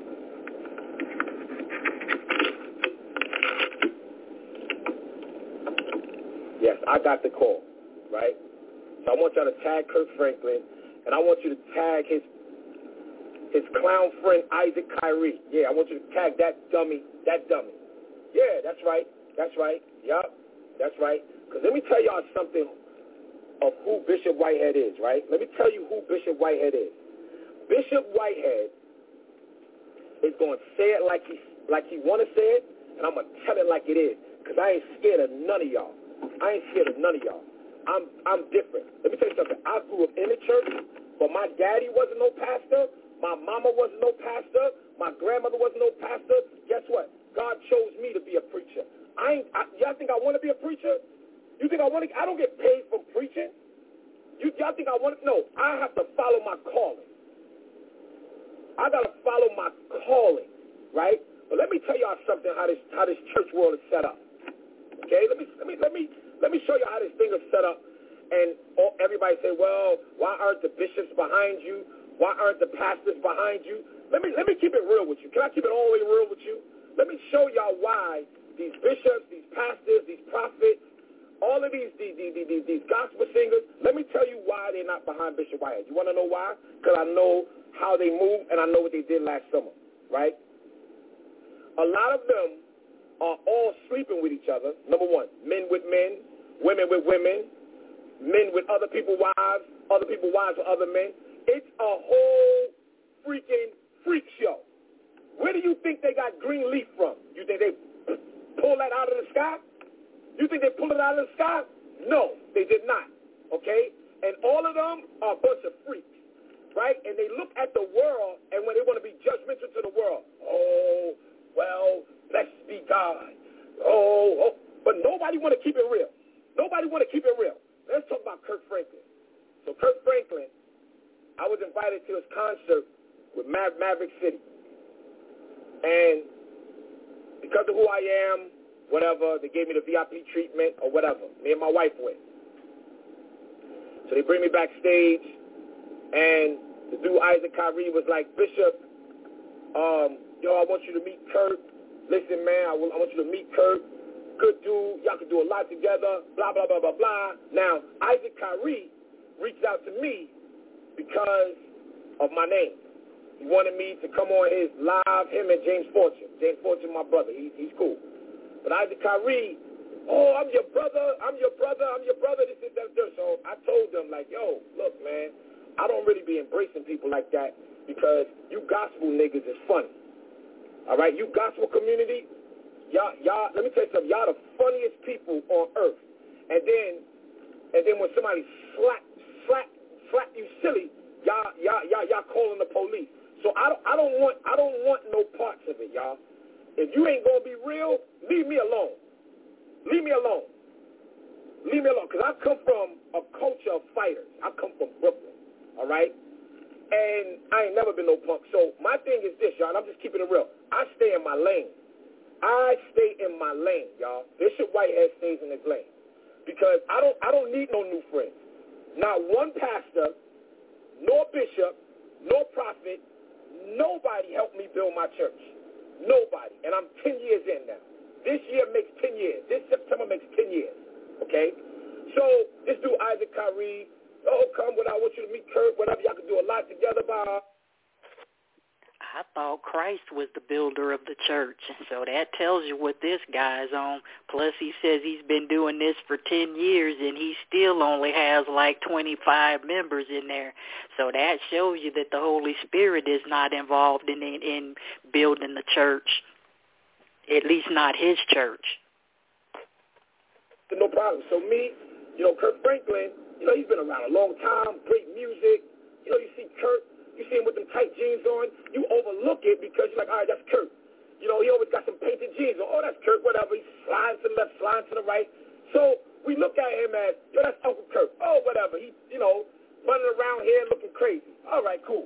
Yes, I got the call, right? So I want y'all to tag Kirk Franklin, and I want you to tag his his clown friend Isaac Kyrie. Yeah, I want you to tag that dummy, that dummy. Yeah, that's right. That's right. Yup, that's right. Because let me tell y'all something of who Bishop Whitehead is, right? Let me tell you who Bishop Whitehead is. Bishop Whitehead is going to say it like he like he want to say it, and I'm going to tell it like it is. Because I ain't scared of none of y'all. I ain't scared of none of y'all. I'm I'm different. Let me tell you something. I grew up in the church, but my daddy wasn't no pastor. My mama wasn't no pastor. My grandmother wasn't no pastor. Guess what? God chose me to be a preacher. I ain't. I, y'all think I want to be a preacher? You think I want to? I don't get paid for preaching. You y'all think I want to? No, I have to follow my calling. I gotta follow my calling, right? But let me tell y'all something. How this how this church world is set up. Okay, let me let me let me let me show you how this thing is set up. And all, everybody say, well, why aren't the bishops behind you? Why aren't the pastors behind you? Let me let me keep it real with you. Can I keep it all the way real with you? Let me show y'all why these bishops, these pastors, these prophets, all of these these, these, these, these gospel singers, let me tell you why they're not behind Bishop Whitehead. You want to know why? Because I know how they move, and I know what they did last summer, right? A lot of them are all sleeping with each other. Number one, men with men, women with women, men with other people's wives, other people's wives with other men. It's a whole freaking freak show. Where do you think they got green leaf from? You think they pull that out of the sky? You think they pull it out of the sky? No, they did not, okay? And all of them are a bunch of freaks, right? And they look at the world, and when they want to be judgmental to the world, oh, well, blessed be God. Oh, oh. But nobody want to keep it real. Nobody want to keep it real. Let's talk about Kirk Franklin. So Kirk Franklin, I was invited to his concert with Mav- Maverick City. And because of who I am, whatever, they gave me the V I P treatment or whatever. Me and my wife went. So they bring me backstage, and the dude Isaac Kyrie was like, Bishop, um, yo, I want you to meet Kirk. Listen, man, I, will, I want you to meet Kirk. Good dude. Y'all can do a lot together, blah, blah, blah, blah, blah. Now, Isaac Kyrie reached out to me because of my name. He wanted me to come on his live, him and James Fortune. James Fortune, my brother. He, he's cool. But Isaac Kyrie, oh, I'm your brother. I'm your brother. I'm your brother. This is that, that. So I told them, like, yo, look, man, I don't really be embracing people like that because you gospel niggas is funny. All right? You gospel community, y'all, y'all, let me tell you something. Y'all the funniest people on earth. And then, and then when somebody slap, slap, slap you silly, y'all, y'all, y'all, y'all calling the police. So I don't, I don't want, I don't want no parts of it, y'all. If you ain't gonna be real, leave me alone. Leave me alone. Leave me alone, because I come from a culture of fighters. I come from Brooklyn, all right? And I ain't never been no punk. So my thing is this, y'all, and I'm just keeping it real. I stay in my lane. I stay in my lane, y'all. Bishop Whitehead stays in his lane. Because I don't, I don't need no new friends. Not one pastor, nor bishop, nor prophet, Nobody helped me build my church. Nobody. And I'm ten years in now. This year makes ten years. This September makes ten years. Okay? So this dude, Isaac Kyrie, oh, come with, I want you to meet Kurt, whatever. Y'all can do a lot together, Bob. I thought Christ was the builder of the church. So that tells you what this guy's on. Plus, he says he's been doing this for ten years, and he still only has like twenty-five members in there. So that shows you that the Holy Spirit is not involved in, in, in building the church, at least not his church. No problem. So me, you know, Kurt Franklin, you know, he's been around a long time, great music. You know, you see Kurt, you see him with them tight jeans on, you overlook it because you're like, all right, that's Kurt. You know, he always got some painted jeans on. Oh, that's Kurt, whatever. He's sliding to the left, sliding to the right. So we look at him as, yo, that's Uncle Kurt. Oh, whatever. He, you know, running around here looking crazy. All right, cool.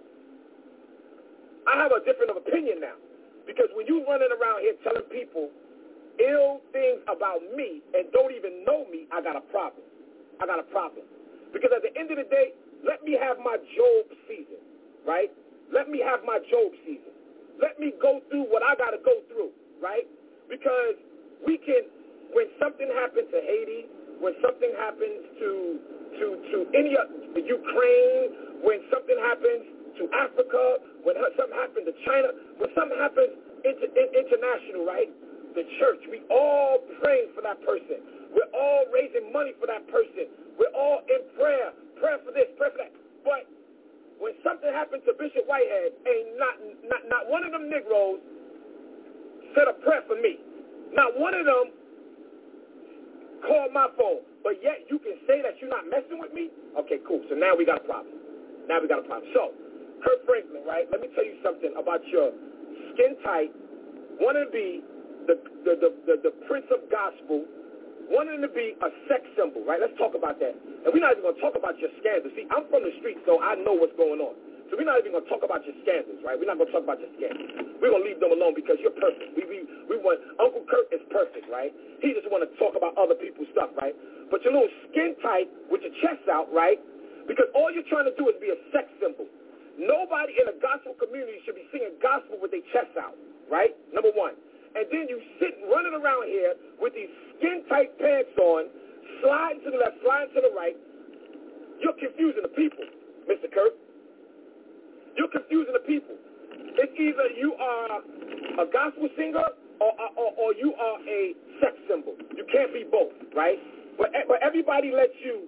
I have a different of opinion now because when you running around here telling people ill things about me and don't even know me, I got a problem. I got a problem. Because at the end of the day, let me have my Job season, right? Let me have my Job season. Let me go through what I got to go through, right? Because we can, when something happens to Haiti, when something happens to to to any of the Ukraine, when something happens to Africa, when something happens to China, when something happens inter, international, right? The church, we all praying for that person. We're all raising money for that person. We're all in prayer. Prayer for this, prayer for that. But when something happened to Bishop Whitehead, ain't not, not, not one of them Negroes said a prayer for me. Not one of them called my phone. But yet you can say that you're not messing with me? Okay, cool. So now we got a problem. Now we got a problem. So, Kurt Franklin, right? Let me tell you something about your skin tight, wanting to be the the, the, the the Prince of Gospel, wanting to be a sex symbol, right? Let's talk about that. And we're not even going to talk about your scandals. See, I'm from the street, so I know what's going on. So we're not even going to talk about your scandals, right? We're not going to talk about your scandals. We're going to leave them alone because you're perfect. We, we, we want, Uncle Kurt is perfect, right? He just want to talk about other people's stuff, right? But your little skin tight with your chest out, right? Because all you're trying to do is be a sex symbol. Nobody in the gospel community should be singing gospel with their chest out, right? Number one. And then you sit running around here with these skin-tight pants on, sliding to the left, sliding to the right. You're confusing the people, Mister Kurt. You're confusing the people. It's either you are a gospel singer or, or, or you are a sex symbol. You can't be both, right? But, but everybody lets you,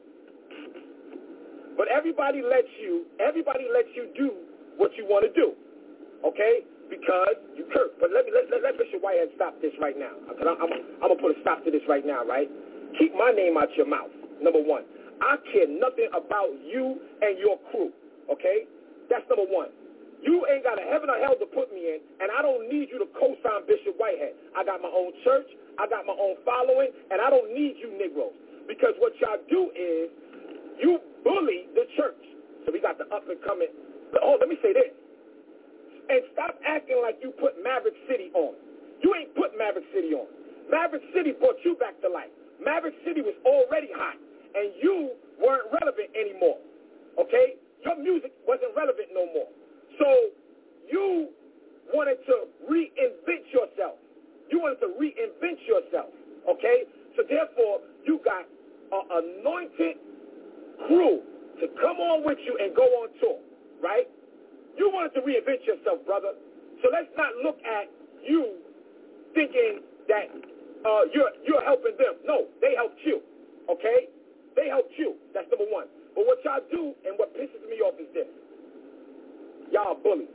but everybody lets you, everybody lets you do what you want to do, okay? Because you Kurt. But let me let, let, let Bishop Whitehead stop this right now. Because I'm, I'm, I'm going to put a stop to this right now, right? Keep my name out your mouth, number one. I care nothing about you and your crew, okay? That's number one. You ain't got a heaven or hell to put me in, and I don't need you to co-sign Bishop Whitehead. I got my own church. I got my own following, and I don't need you Negroes. Because what y'all do is you bully the church. So we got the up-and-coming. Oh, let me say this. And stop acting like you put Maverick City on. You ain't put Maverick City on. Maverick City brought you back to life. Maverick City was already hot, and you weren't relevant anymore, okay? Your music wasn't relevant no more. So you wanted to reinvent yourself. You wanted to reinvent yourself, okay? So therefore, you got an anointed crew to come on with you and go on tour, right? You wanted to reinvent yourself, brother. So let's not look at you thinking that uh, you're you're helping them. No, they helped you, okay? They helped you. That's number one. But what y'all do and what pisses me off is this. Y'all are bullies.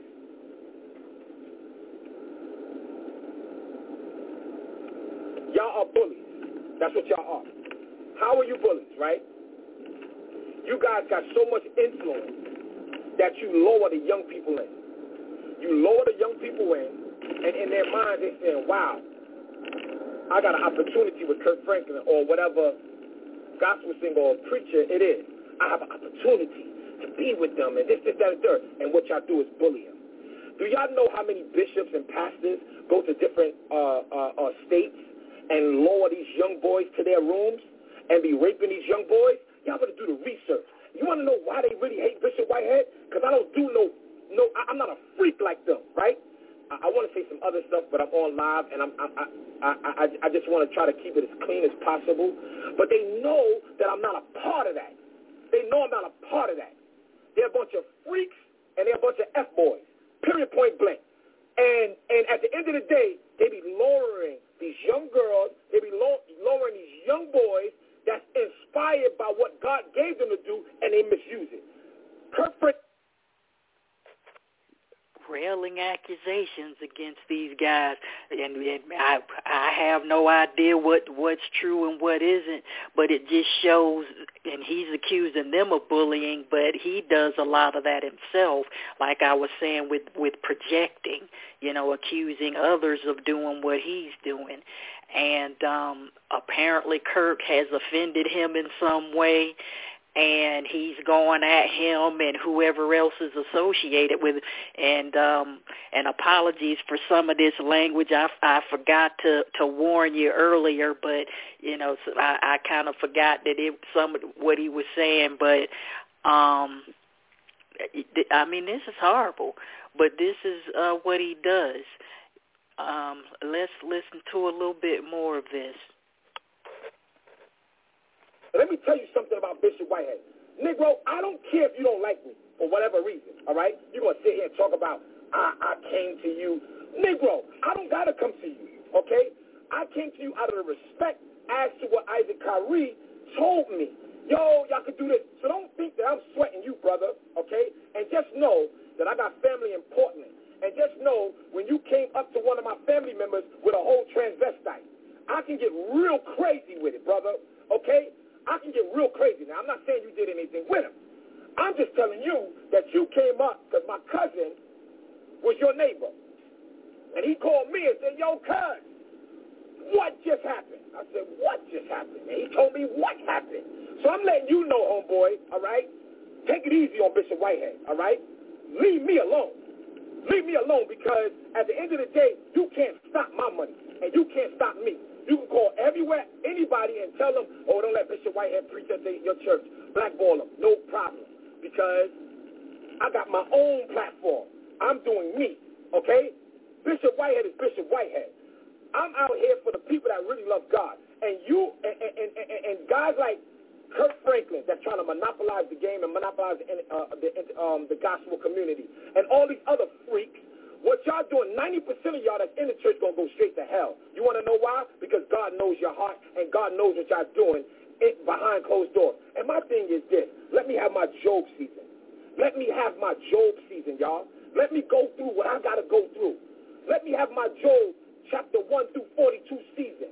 Y'all are bullies. That's what y'all are. How are you bullies, right? You guys got so much influence that you lower the young people in. You lower the young people in, and in their minds they're saying, wow, I got an opportunity with Kurt Franklin or whatever gospel singer or preacher it is. I have an opportunity to be with them and this, this, that, and third. And what y'all do is bully them. Do y'all know how many bishops and pastors go to different uh, uh, uh, states and lower these young boys to their rooms and be raping these young boys? Y'all better do the research. You want to know why they really hate Bishop Whitehead? Because I don't do no no, I, I'm not a freak like them, right? I, I want to say some other stuff, but I'm on live, and I'm, I, I, I, I just want to try to keep it as clean as possible. But they know that I'm not a part of that. They know I'm not a part of that. They're a bunch of freaks, and they're a bunch of F-boys, period, point blank. And and at the end of the day, they be lowering these young girls, they be low, lowering these young boys that's inspired by what God gave them to do, and they misuse it. Kirk Franklin. Railing accusations against these guys, and, and I I have no idea what what's true and what isn't, but it just shows, and he's accusing them of bullying, but he does a lot of that himself, like I was saying with, with projecting, you know, accusing others of doing what he's doing. And um, apparently Kirk has offended him in some way, and he's going at him and whoever else is associated with it. And um, and apologies for some of this language. I, I forgot to, to warn you earlier, but, you know, so I, I kind of forgot that it some of what he was saying. But, um, I mean, this is horrible, but this is uh, what he does. Um, let's listen to a little bit more of this. Let me tell you something about Bishop Whitehead. Negro, I don't care if you don't like me for whatever reason, all right? You're going to sit here and talk about, I, I came to you. Negro, I don't got to come to you, okay? I came to you out of the respect as to what Isaac Kyrie told me. Yo, y'all could do this. So don't think that I'm sweating you, brother, okay? And just know that I got family in Portland. And just know when you came up to one of my family members with a whole transvestite, I can get real crazy with it, brother, okay? I can get real crazy. Now, I'm not saying you did anything with him. I'm just telling you that you came up because my cousin was your neighbor. And he called me and said, yo, cuz, what just happened? I said, what just happened? And he told me what happened. So I'm letting you know, homeboy, all right? Take it easy on Bishop Whitehead, all right? Leave me alone. Leave me alone because at the end of the day, you can't stop my money and you can't stop me. You can call everywhere, anybody, and tell them, oh, don't let Bishop Whitehead preach at your church. Blackball them. No problem. Because I got my own platform. I'm doing me, okay? Bishop Whitehead is Bishop Whitehead. I'm out here for the people that really love God. And you and, and, and, and guys like Kirk Franklin that's trying to monopolize the game and monopolize the, uh, the, um, the gospel community. And all these other freaks. What y'all doing, ninety percent of y'all that's in the church going to go straight to hell. You want to know why? Because God knows your heart and God knows what y'all doing behind closed doors. And my thing is this. Let me have my Job season. Let me have my Job season, y'all. Let me go through what I got to go through. Let me have my Job chapter one through forty-two season.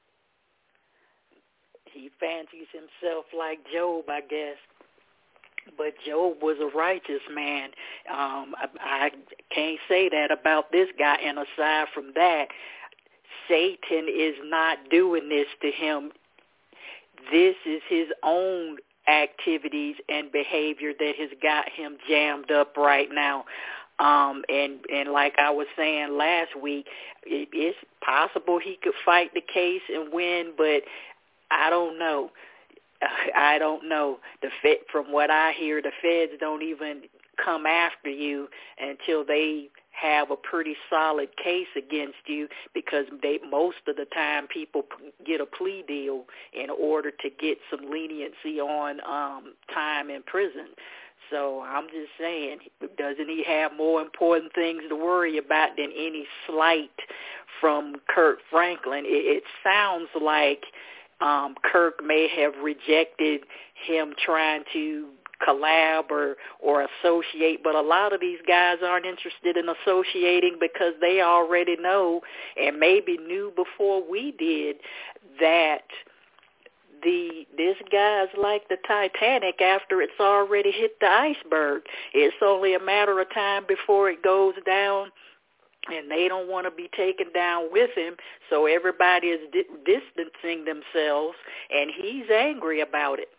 He fancies himself like Job, I guess. But Job was a righteous man. Um, I, I can't say that about this guy. And aside from that, Satan is not doing this to him. This is his own activities and behavior that has got him jammed up right now. Um, and, and like I was saying last week, it, it's possible he could fight the case and win, but I don't know. I don't know. The Fed, from what I hear, the feds don't even come after you until they have a pretty solid case against you, because they most of the time people get a plea deal in order to get some leniency on um, time in prison. So I'm just saying, doesn't he have more important things to worry about than any slight from Kirk Franklin? It, it sounds like Um, Kirk may have rejected him trying to collab or, or associate, but a lot of these guys aren't interested in associating because they already know, and maybe knew before we did, that the this guy's like the Titanic after it's already hit the iceberg. It's only a matter of time before it goes down, and they don't want to be taken down with him, so everybody is di- distancing themselves, and he's angry about it.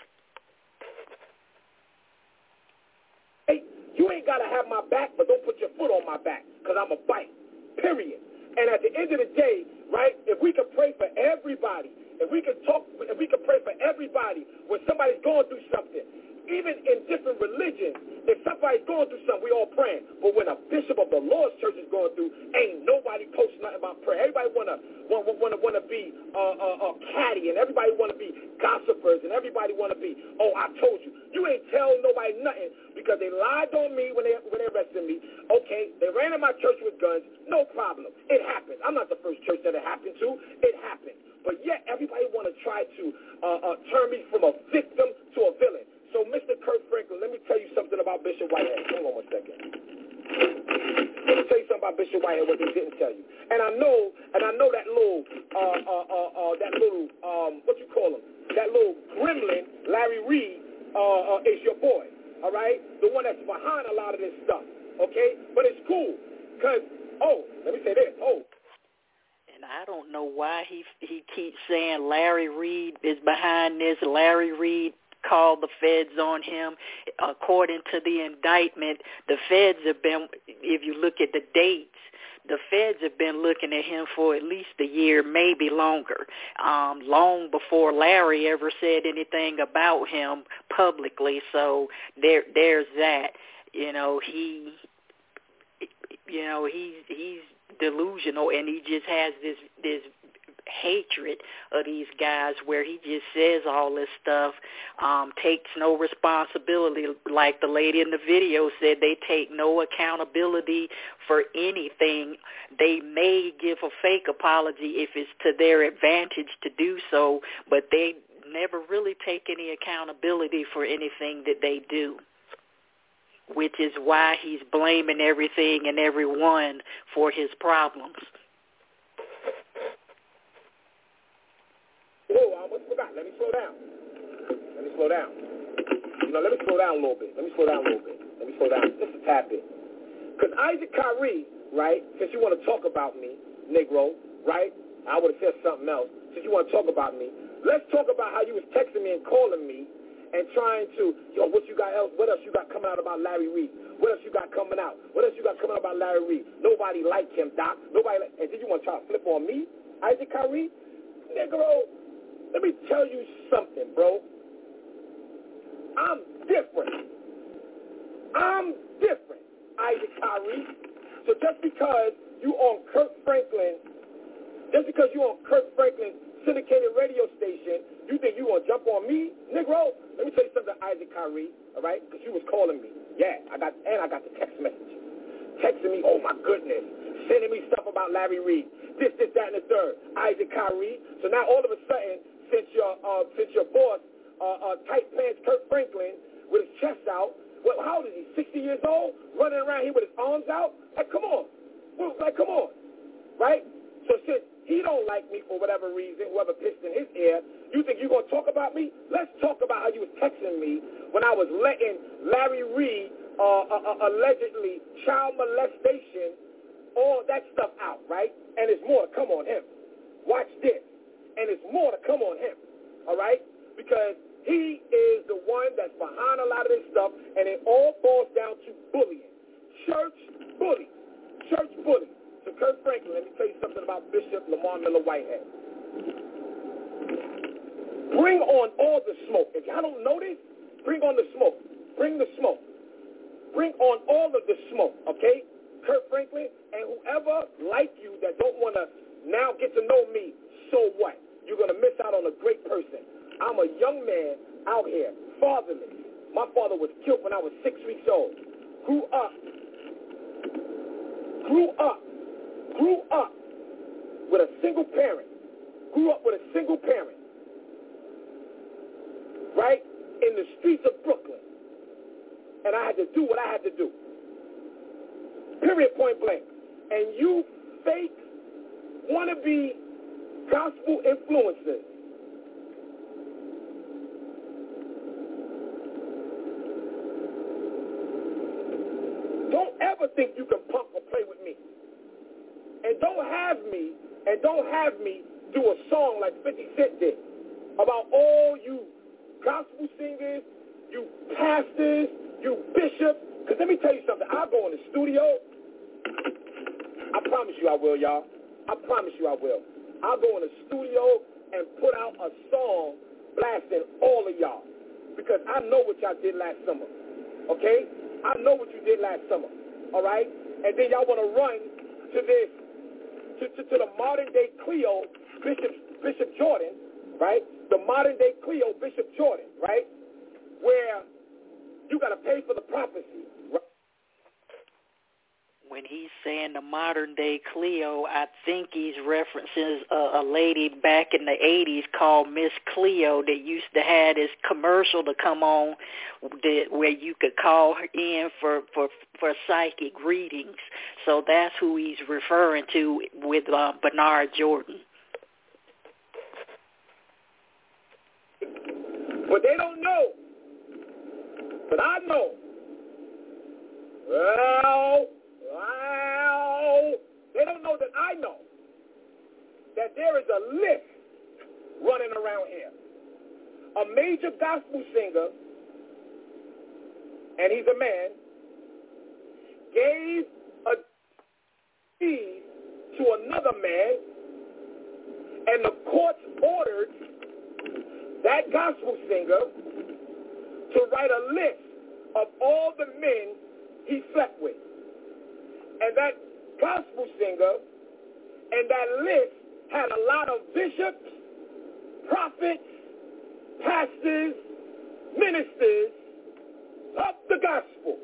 Hey, you ain't got to have my back, but don't put your foot on my back, because I'm a bite, period. And at the end of the day, right, if we could pray for everybody, if we could talk, if we could pray for everybody when somebody's going through something, even in different religions, if somebody's going through something, we all praying. But when a bishop of the Lord's church is going through, ain't nobody posting nothing about prayer. Everybody want to want to want to be uh, uh, uh, catty, and everybody want to be gossipers, and everybody want to be, oh, I told you. You ain't tell nobody nothing because they lied on me when they when they arrested me. Okay, they ran in my church with guns. No problem. It happened. I'm not the first church that it happened to. It happened. But yet everybody want to try to uh, uh, turn me from a victim to a villain. So, Mister Kirk Franklin, let me tell you something about Bishop Whitehead. Hold on one second. Let me tell you something about Bishop Whitehead, what they didn't tell you. And I know, and I know that little, uh, uh, uh, uh, that little, um, what you call him, that little gremlin, Larry Reed, uh, uh, is your boy. All right, the one that's behind a lot of this stuff. Okay, but it's cool, cause oh, let me say this. Oh. And I don't know why he he keeps saying Larry Reed is behind this. Larry Reed called the feds on him. According to the indictment, the feds have been, if you look at the dates, the feds have been looking at him for at least a year, maybe longer, um, long before Larry ever said anything about him publicly. So there, there's that. You know, he, you know, he's he's delusional, and he just has this this. hatred of these guys where he just says all this stuff, um, takes no responsibility. Like the lady in the video said, they take no accountability for anything. They may give a fake apology if it's to their advantage to do so, but they never really take any accountability for anything that they do, which is why he's blaming everything and everyone for his problems. Whoa, I almost forgot. Let me slow down. Let me slow down. You know, let me slow down a little bit. Let me slow down a little bit. Let me slow down just a tad bit. Because Isaac Kyrie, right, since you want to talk about me, Negro, right, I would have said something else. Since you want to talk about me, let's talk about how you was texting me and calling me and trying to, yo, what you got else? What else you got coming out about Larry Reed? What else you got coming out? What else you got coming out about Larry Reed? Nobody like him, Doc. Nobody like, and did you want to try to flip on me, Isaac Kyrie? Negro, let me tell you something, bro. I'm different. I'm different, Isaac Kyrie. So just because you on Kirk Franklin, just because you on Kirk Franklin's syndicated radio station, you think you gonna jump on me, Negro? Let me tell you something, Isaac Kyrie, all right? Because you was calling me. Yeah, I got, and I got the text message. Texting me, oh my goodness, sending me stuff about Larry Reed. This, this, that, and the third. Isaac Kyrie. So now all of a sudden, since your uh, since your boss, uh, uh, tight pants Kirk Franklin, with his chest out, well, how old is he? sixty years old, running around here with his arms out? Like, come on, well, like, come on, right? So since he don't like me for whatever reason, whoever pissed in his ear, you think you're gonna talk about me? Let's talk about how you was texting me when I was letting Larry Reed uh, uh, uh, allegedly child molestation, all that stuff out, right? And there's more to come on him. Watch this. And it's more to come on him, all right? Because he is the one that's behind a lot of this stuff, and it all boils down to bullying. Church bully. Church bully. So, Kirk Franklin, let me tell you something about Bishop Lamar Miller Whitehead. Bring on all the smoke. If y'all don't know this, bring on the smoke. Bring the smoke. Bring on all of the smoke, okay? Kirk Franklin, and whoever like you that don't want to now get to know me, so what? You're going to miss out on a great person. I'm a young man out here, fatherless. My father was killed when I was six weeks old. Grew up. Grew up. Grew up with a single parent. Grew up with a single parent. Right? In the streets of Brooklyn. And I had to do what I had to do. Period, point blank. And you fake, wannabe gospel influencers. Don't ever think you can pump or play with me. And don't have me, and don't have me do a song like fifty Cent did about all you gospel singers, you pastors, you bishops. Because let me tell you something. I'll go in the studio. I promise you I will, y'all. I promise you I will. I'll go in the studio and put out a song blasting all of y'all. because I know what y'all did last summer, okay? I know what you did last summer, all right? And then y'all want to run to this, to, to, to the modern-day Cleo, Bishop, Bishop Jordan, right? The modern-day Cleo, Bishop Jordan, right? Where you got to pay for the prophecy, right? When he's saying the modern-day Cleo, I think he's references a, a lady back in the eighties called Miss Cleo that used to have this commercial to come on that, where you could call her in for, for, for psychic readings. So that's who he's referring to with uh, Bernard Jordan. But they don't know. But I know. Well... Wow! They don't know that I know that there is a list running around here. A major gospel singer, and he's a man, gave a deed to another man, and the courts ordered that gospel singer to write a list of all the men he slept with. And that gospel singer and that list had a lot of bishops, prophets, pastors, ministers of the gospel.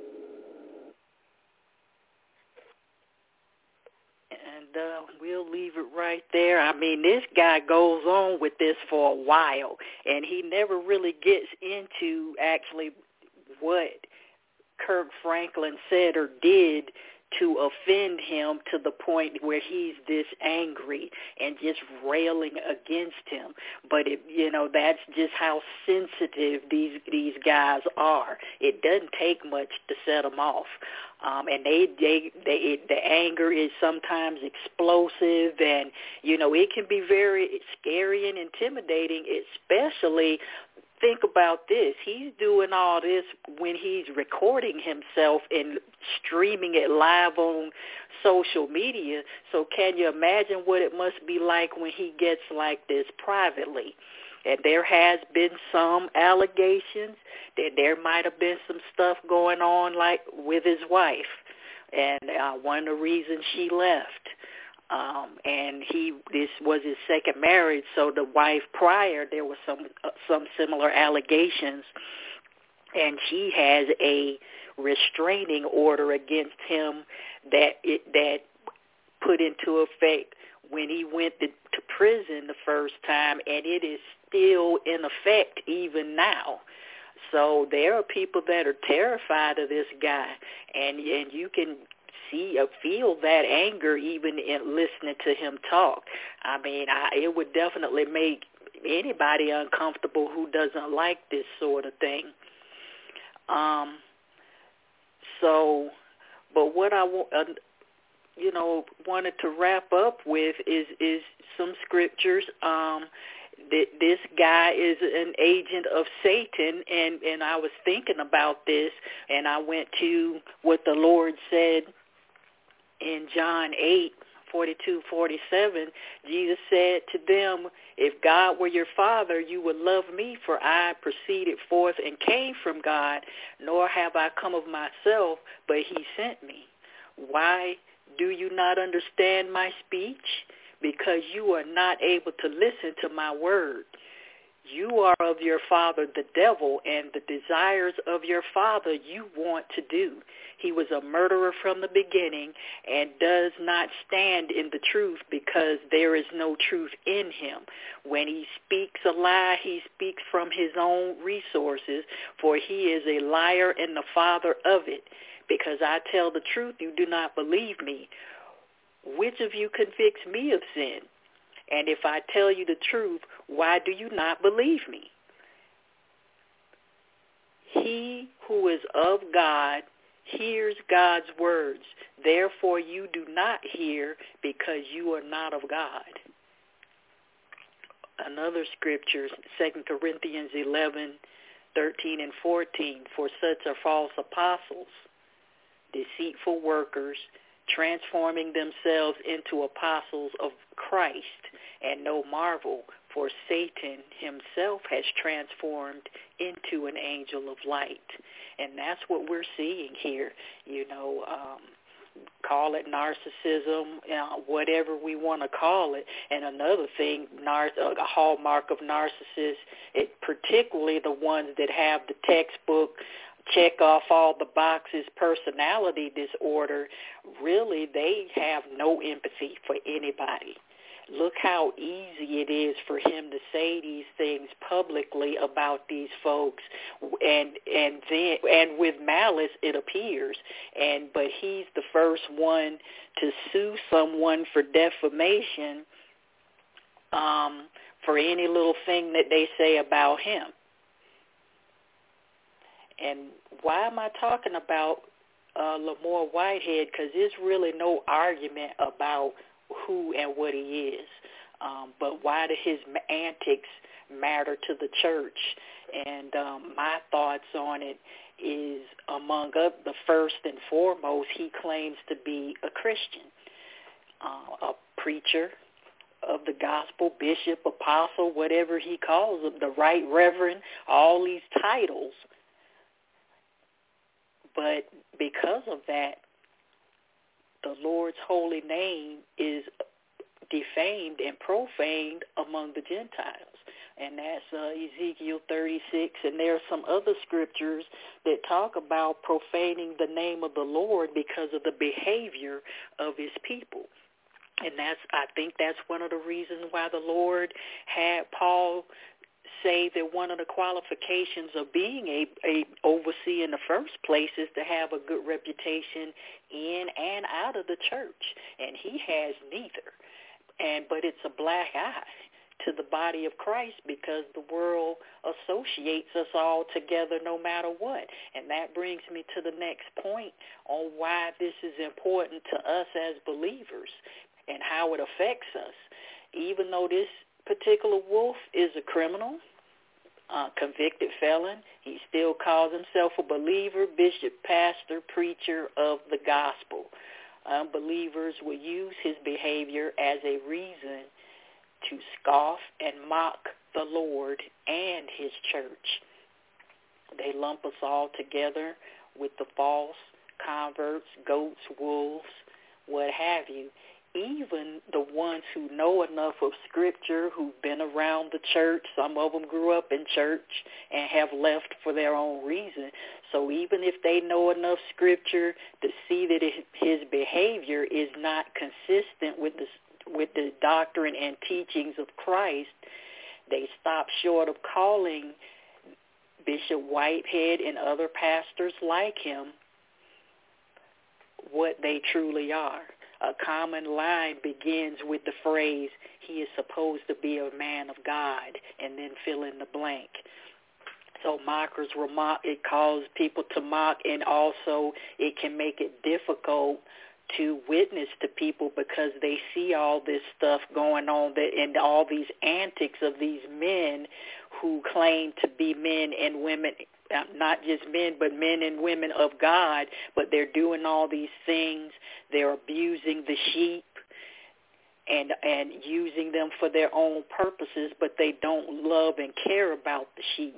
And uh, we'll leave it right there. I mean, this guy goes on with this for a while, and he never really gets into actually what Kirk Franklin said or did to offend him to the point where he's this angry and just railing against him. But, it, you know, that's just how sensitive these these guys are. It doesn't take much to set them off. Um, and they, they, they it, the anger is sometimes explosive, and, you know, it can be very scary and intimidating, especially. Think about this. He's doing all this when he's recording himself and streaming it live on social media. So can you imagine what it must be like when he gets like this privately? And there has been some allegations that there might have been some stuff going on like with his wife. And uh, one of the reasons she left. Um, and he, this was his second marriage, so the wife prior, there was some uh, some similar allegations, and she has a restraining order against him that it, that put into effect when he went to, to prison the first time, and it is still in effect even now. So there are people that are terrified of this guy, and and you can see or feel that anger even in listening to him talk. I mean, I, it would definitely make anybody uncomfortable who doesn't like this sort of thing. Um. So, but what I want, uh, you know, wanted to wrap up with is is some scriptures. Um. This guy is an agent of Satan, and, and I was thinking about this, and I went to what the Lord said in John eight, forty-two, forty-seven. Jesus said to them, if God were your Father, you would love me, for I proceeded forth and came from God, nor have I come of myself, but he sent me. Why do you not understand my speech? Because you are not able to listen to my word. You are of your father, the devil, and the desires of your father you want to do. He was a murderer from the beginning and does not stand in the truth because there is no truth in him. When he speaks a lie, he speaks from his own resources, for he is a liar and the father of it. Because I tell the truth, you do not believe me. Which of you convicts me of sin? And if I tell you the truth, why do you not believe me? He who is of God hears God's words. Therefore you do not hear, because you are not of God. Another scripture, Second Corinthians eleven, thirteen and fourteen. For such are false apostles, deceitful workers, transforming themselves into apostles of Christ. And no marvel, for Satan himself has transformed into an angel of light. And that's what we're seeing here. You know, um, call it narcissism, uh, whatever we want to call it. And another thing, nar- a hallmark of narcissists, it, particularly the ones that have the textbook check off all the boxes personality disorder, really they have no empathy for anybody. Look how easy it is for him to say these things publicly about these folks, and and then and with malice it appears. And but he's the first one to sue someone for defamation um, for any little thing that they say about him. And why am I talking about uh, Lamar Whitehead? Because there's really no argument about who and what he is. Um, but why do his antics matter to the church? And um, my thoughts on it is, among other, the first and foremost, he claims to be a Christian, uh, a preacher of the gospel, bishop, apostle, whatever he calls them, the right reverend, all these titles. But because of that, the Lord's holy name is defamed and profaned among the Gentiles. And that's uh, Ezekiel thirty-six, and there are some other scriptures that talk about profaning the name of the Lord because of the behavior of his people. And that's, I think that's one of the reasons why the Lord had Paul say that one of the qualifications of being a, a overseer in the first place is to have a good reputation in and out of the church, and he has neither. And but it's a black eye to the body of Christ because the world associates us all together no matter what. And that brings me to the next point on why this is important to us as believers and how it affects us. Even though this particular wolf is a criminal, Uh, convicted felon, he still calls himself a believer, bishop, pastor, preacher of the gospel. Unbelievers will use his behavior as a reason to scoff and mock the Lord and his church. They lump us all together with the false converts, goats, wolves, what have you. Even the ones who know enough of Scripture, who've been around the church, some of them grew up in church and have left for their own reason. So even if they know enough Scripture to see that his behavior is not consistent with the, with the doctrine and teachings of Christ, they stop short of calling Bishop Whitehead and other pastors like him what they truly are. A common line begins with the phrase, he is supposed to be a man of God, and then fill in the blank. So mockers remark, it causes people to mock, and also it can make it difficult to witness to people because they see all this stuff going on that, and all these antics of these men who claim to be men and women, not just men, but men and women of God, but they're doing all these things. They're abusing the sheep and and using them for their own purposes, but they don't love and care about the sheep.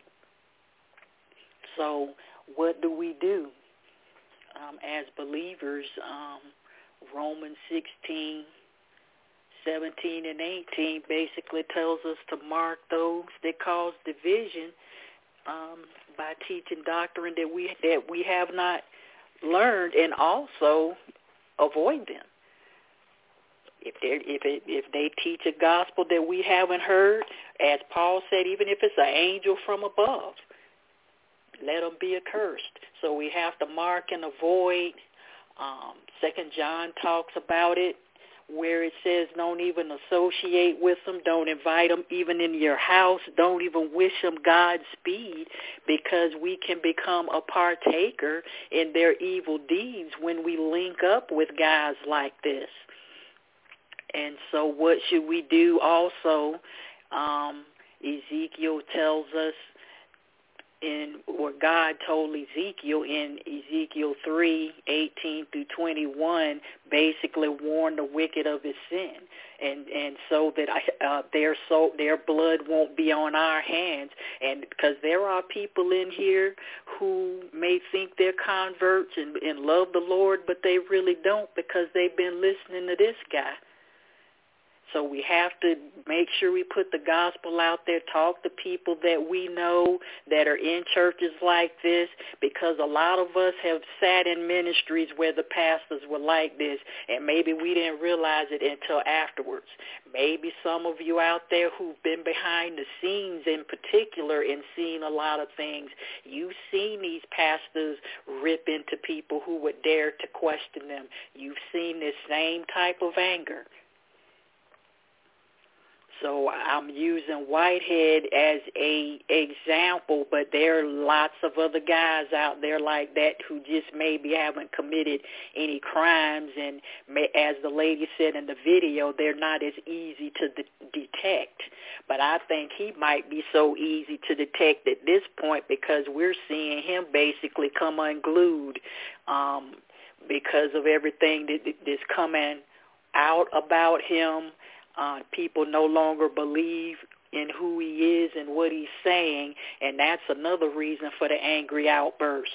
So what do we do um, as believers? Um, Romans sixteen, seventeen, and eighteen basically tells us to mark those that cause division um, by teaching doctrine that we that we have not learned, and also avoid them. If they if it, if they teach a gospel that we haven't heard, as Paul said, even if it's an angel from above, let them be accursed. So we have to mark and avoid. Um, Second John talks about it, where it says don't even associate with them, don't invite them even in your house, don't even wish them Godspeed, because we can become a partaker in their evil deeds when we link up with guys like this. And so what should we do also? Um, Ezekiel tells us in what God told Ezekiel in Ezekiel three, eighteen through twenty-one, basically warned the wicked of his sin, and and so that uh, their soul, their blood won't be on our hands. And because there are people in here who may think they're converts and, and love the Lord, but they really don't, because they've been listening to this guy. So we have to make sure we put the gospel out there, talk to people that we know that are in churches like this, because a lot of us have sat in ministries where the pastors were like this, and maybe we didn't realize it until afterwards. Maybe some of you out there who've been behind the scenes in particular and seen a lot of things, you've seen these pastors rip into people who would dare to question them. You've seen this same type of anger. So I'm using Whitehead as a example, but there are lots of other guys out there like that who just maybe haven't committed any crimes, and may, as the lady said in the video, they're not as easy to de- detect. But I think he might be so easy to detect at this point, because we're seeing him basically come unglued um, because of everything that, that's coming out about him. Uh, people no longer believe in who he is and what he's saying, and that's another reason for the angry outbursts.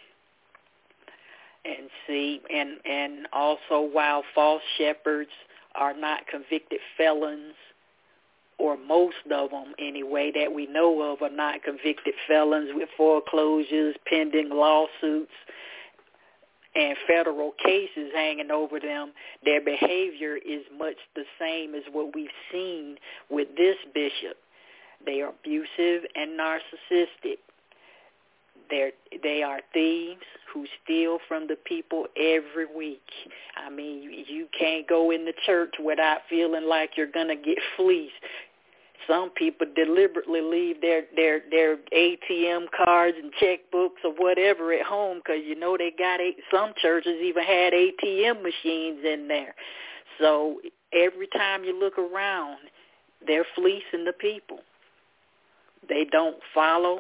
And see, and, and also while false shepherds are not convicted felons, or most of them anyway that we know of are not convicted felons with foreclosures, pending lawsuits, and federal cases hanging over them, their behavior is much the same as what we've seen with this bishop. They are abusive and narcissistic. They're, they are thieves who steal from the people every week. I mean, you, you can't go in the church without feeling like you're going to get fleeced. Some people deliberately leave their, their, their A T M cards and checkbooks or whatever at home, because you know they got a, some churches even had A T M machines in there. So every time you look around, they're fleecing the people. They don't follow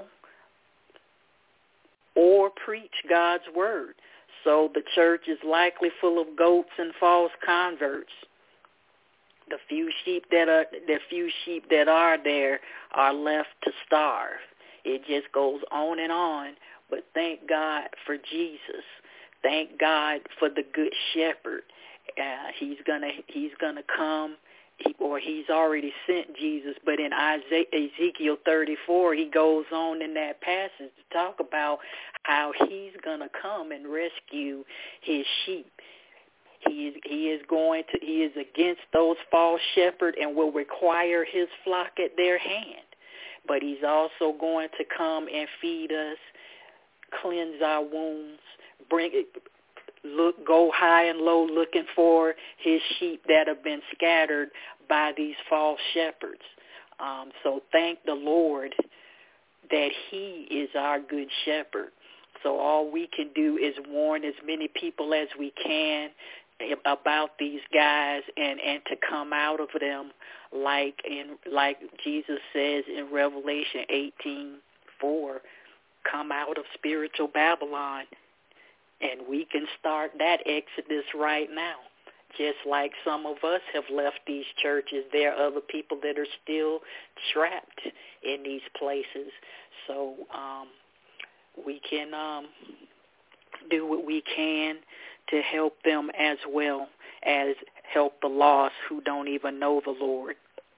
or preach God's word. So the church is likely full of goats and false converts. The few sheep that are the few sheep that are there are left to starve. It just goes on and on. But thank God for Jesus. Thank God for the Good Shepherd. Uh, he's gonna he's gonna come, he, or he's already sent Jesus. But in Isaiah, Ezekiel thirty-four, he goes on in that passage to talk about how he's gonna come and rescue his sheep. He is, he is going to, he is against those false shepherds and will require his flock at their hand. But he's also going to come and feed us, cleanse our wounds, bring it, look, go high and low looking for his sheep that have been scattered by these false shepherds. Um, so thank the Lord that he is our good shepherd. So all we can do is warn as many people as we can about these guys, and, and to come out of them, like in like Jesus says in Revelation eighteen four, come out of spiritual Babylon, and we can start that exodus right now. Just like some of us have left these churches, there are other people that are still trapped in these places. So um, we can um, do what we can to help them, as well as help the lost who don't even know the Lord.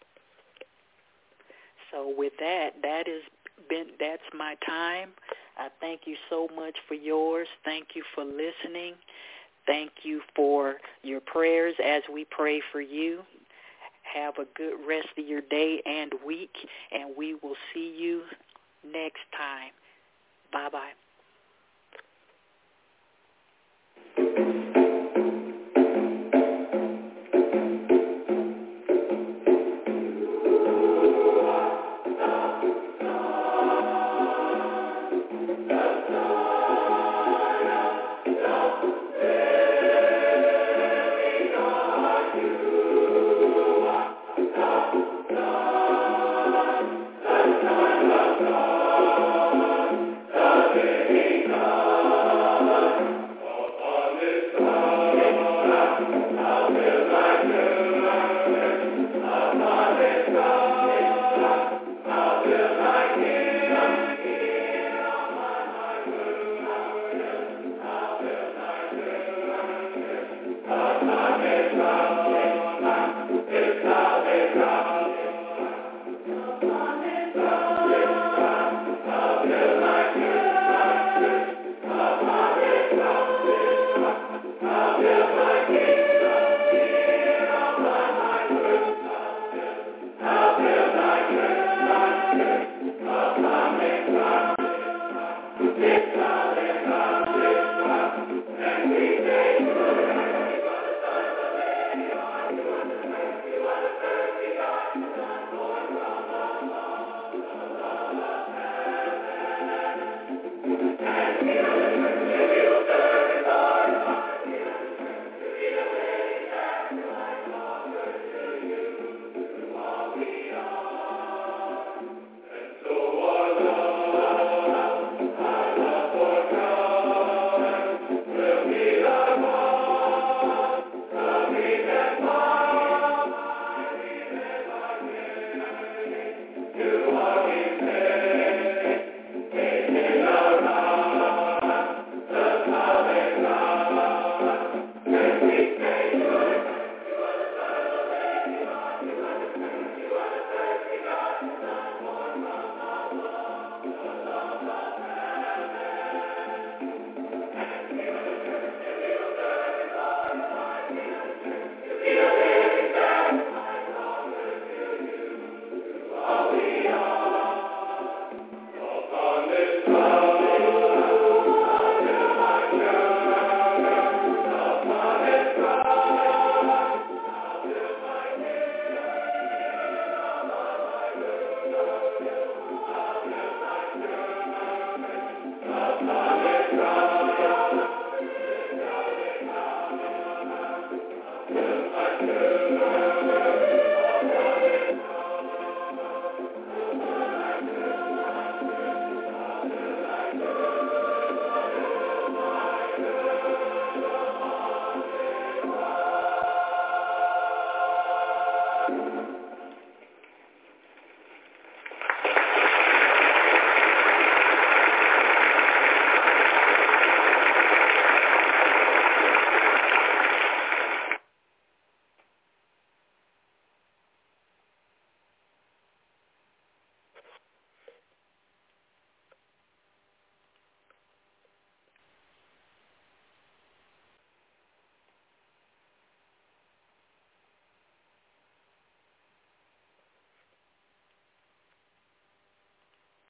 So with that, that is been that's my time. I thank you so much for yours. Thank you for listening. Thank you for your prayers as we pray for you. Have a good rest of your day and week, and we will see you next time. Bye-bye.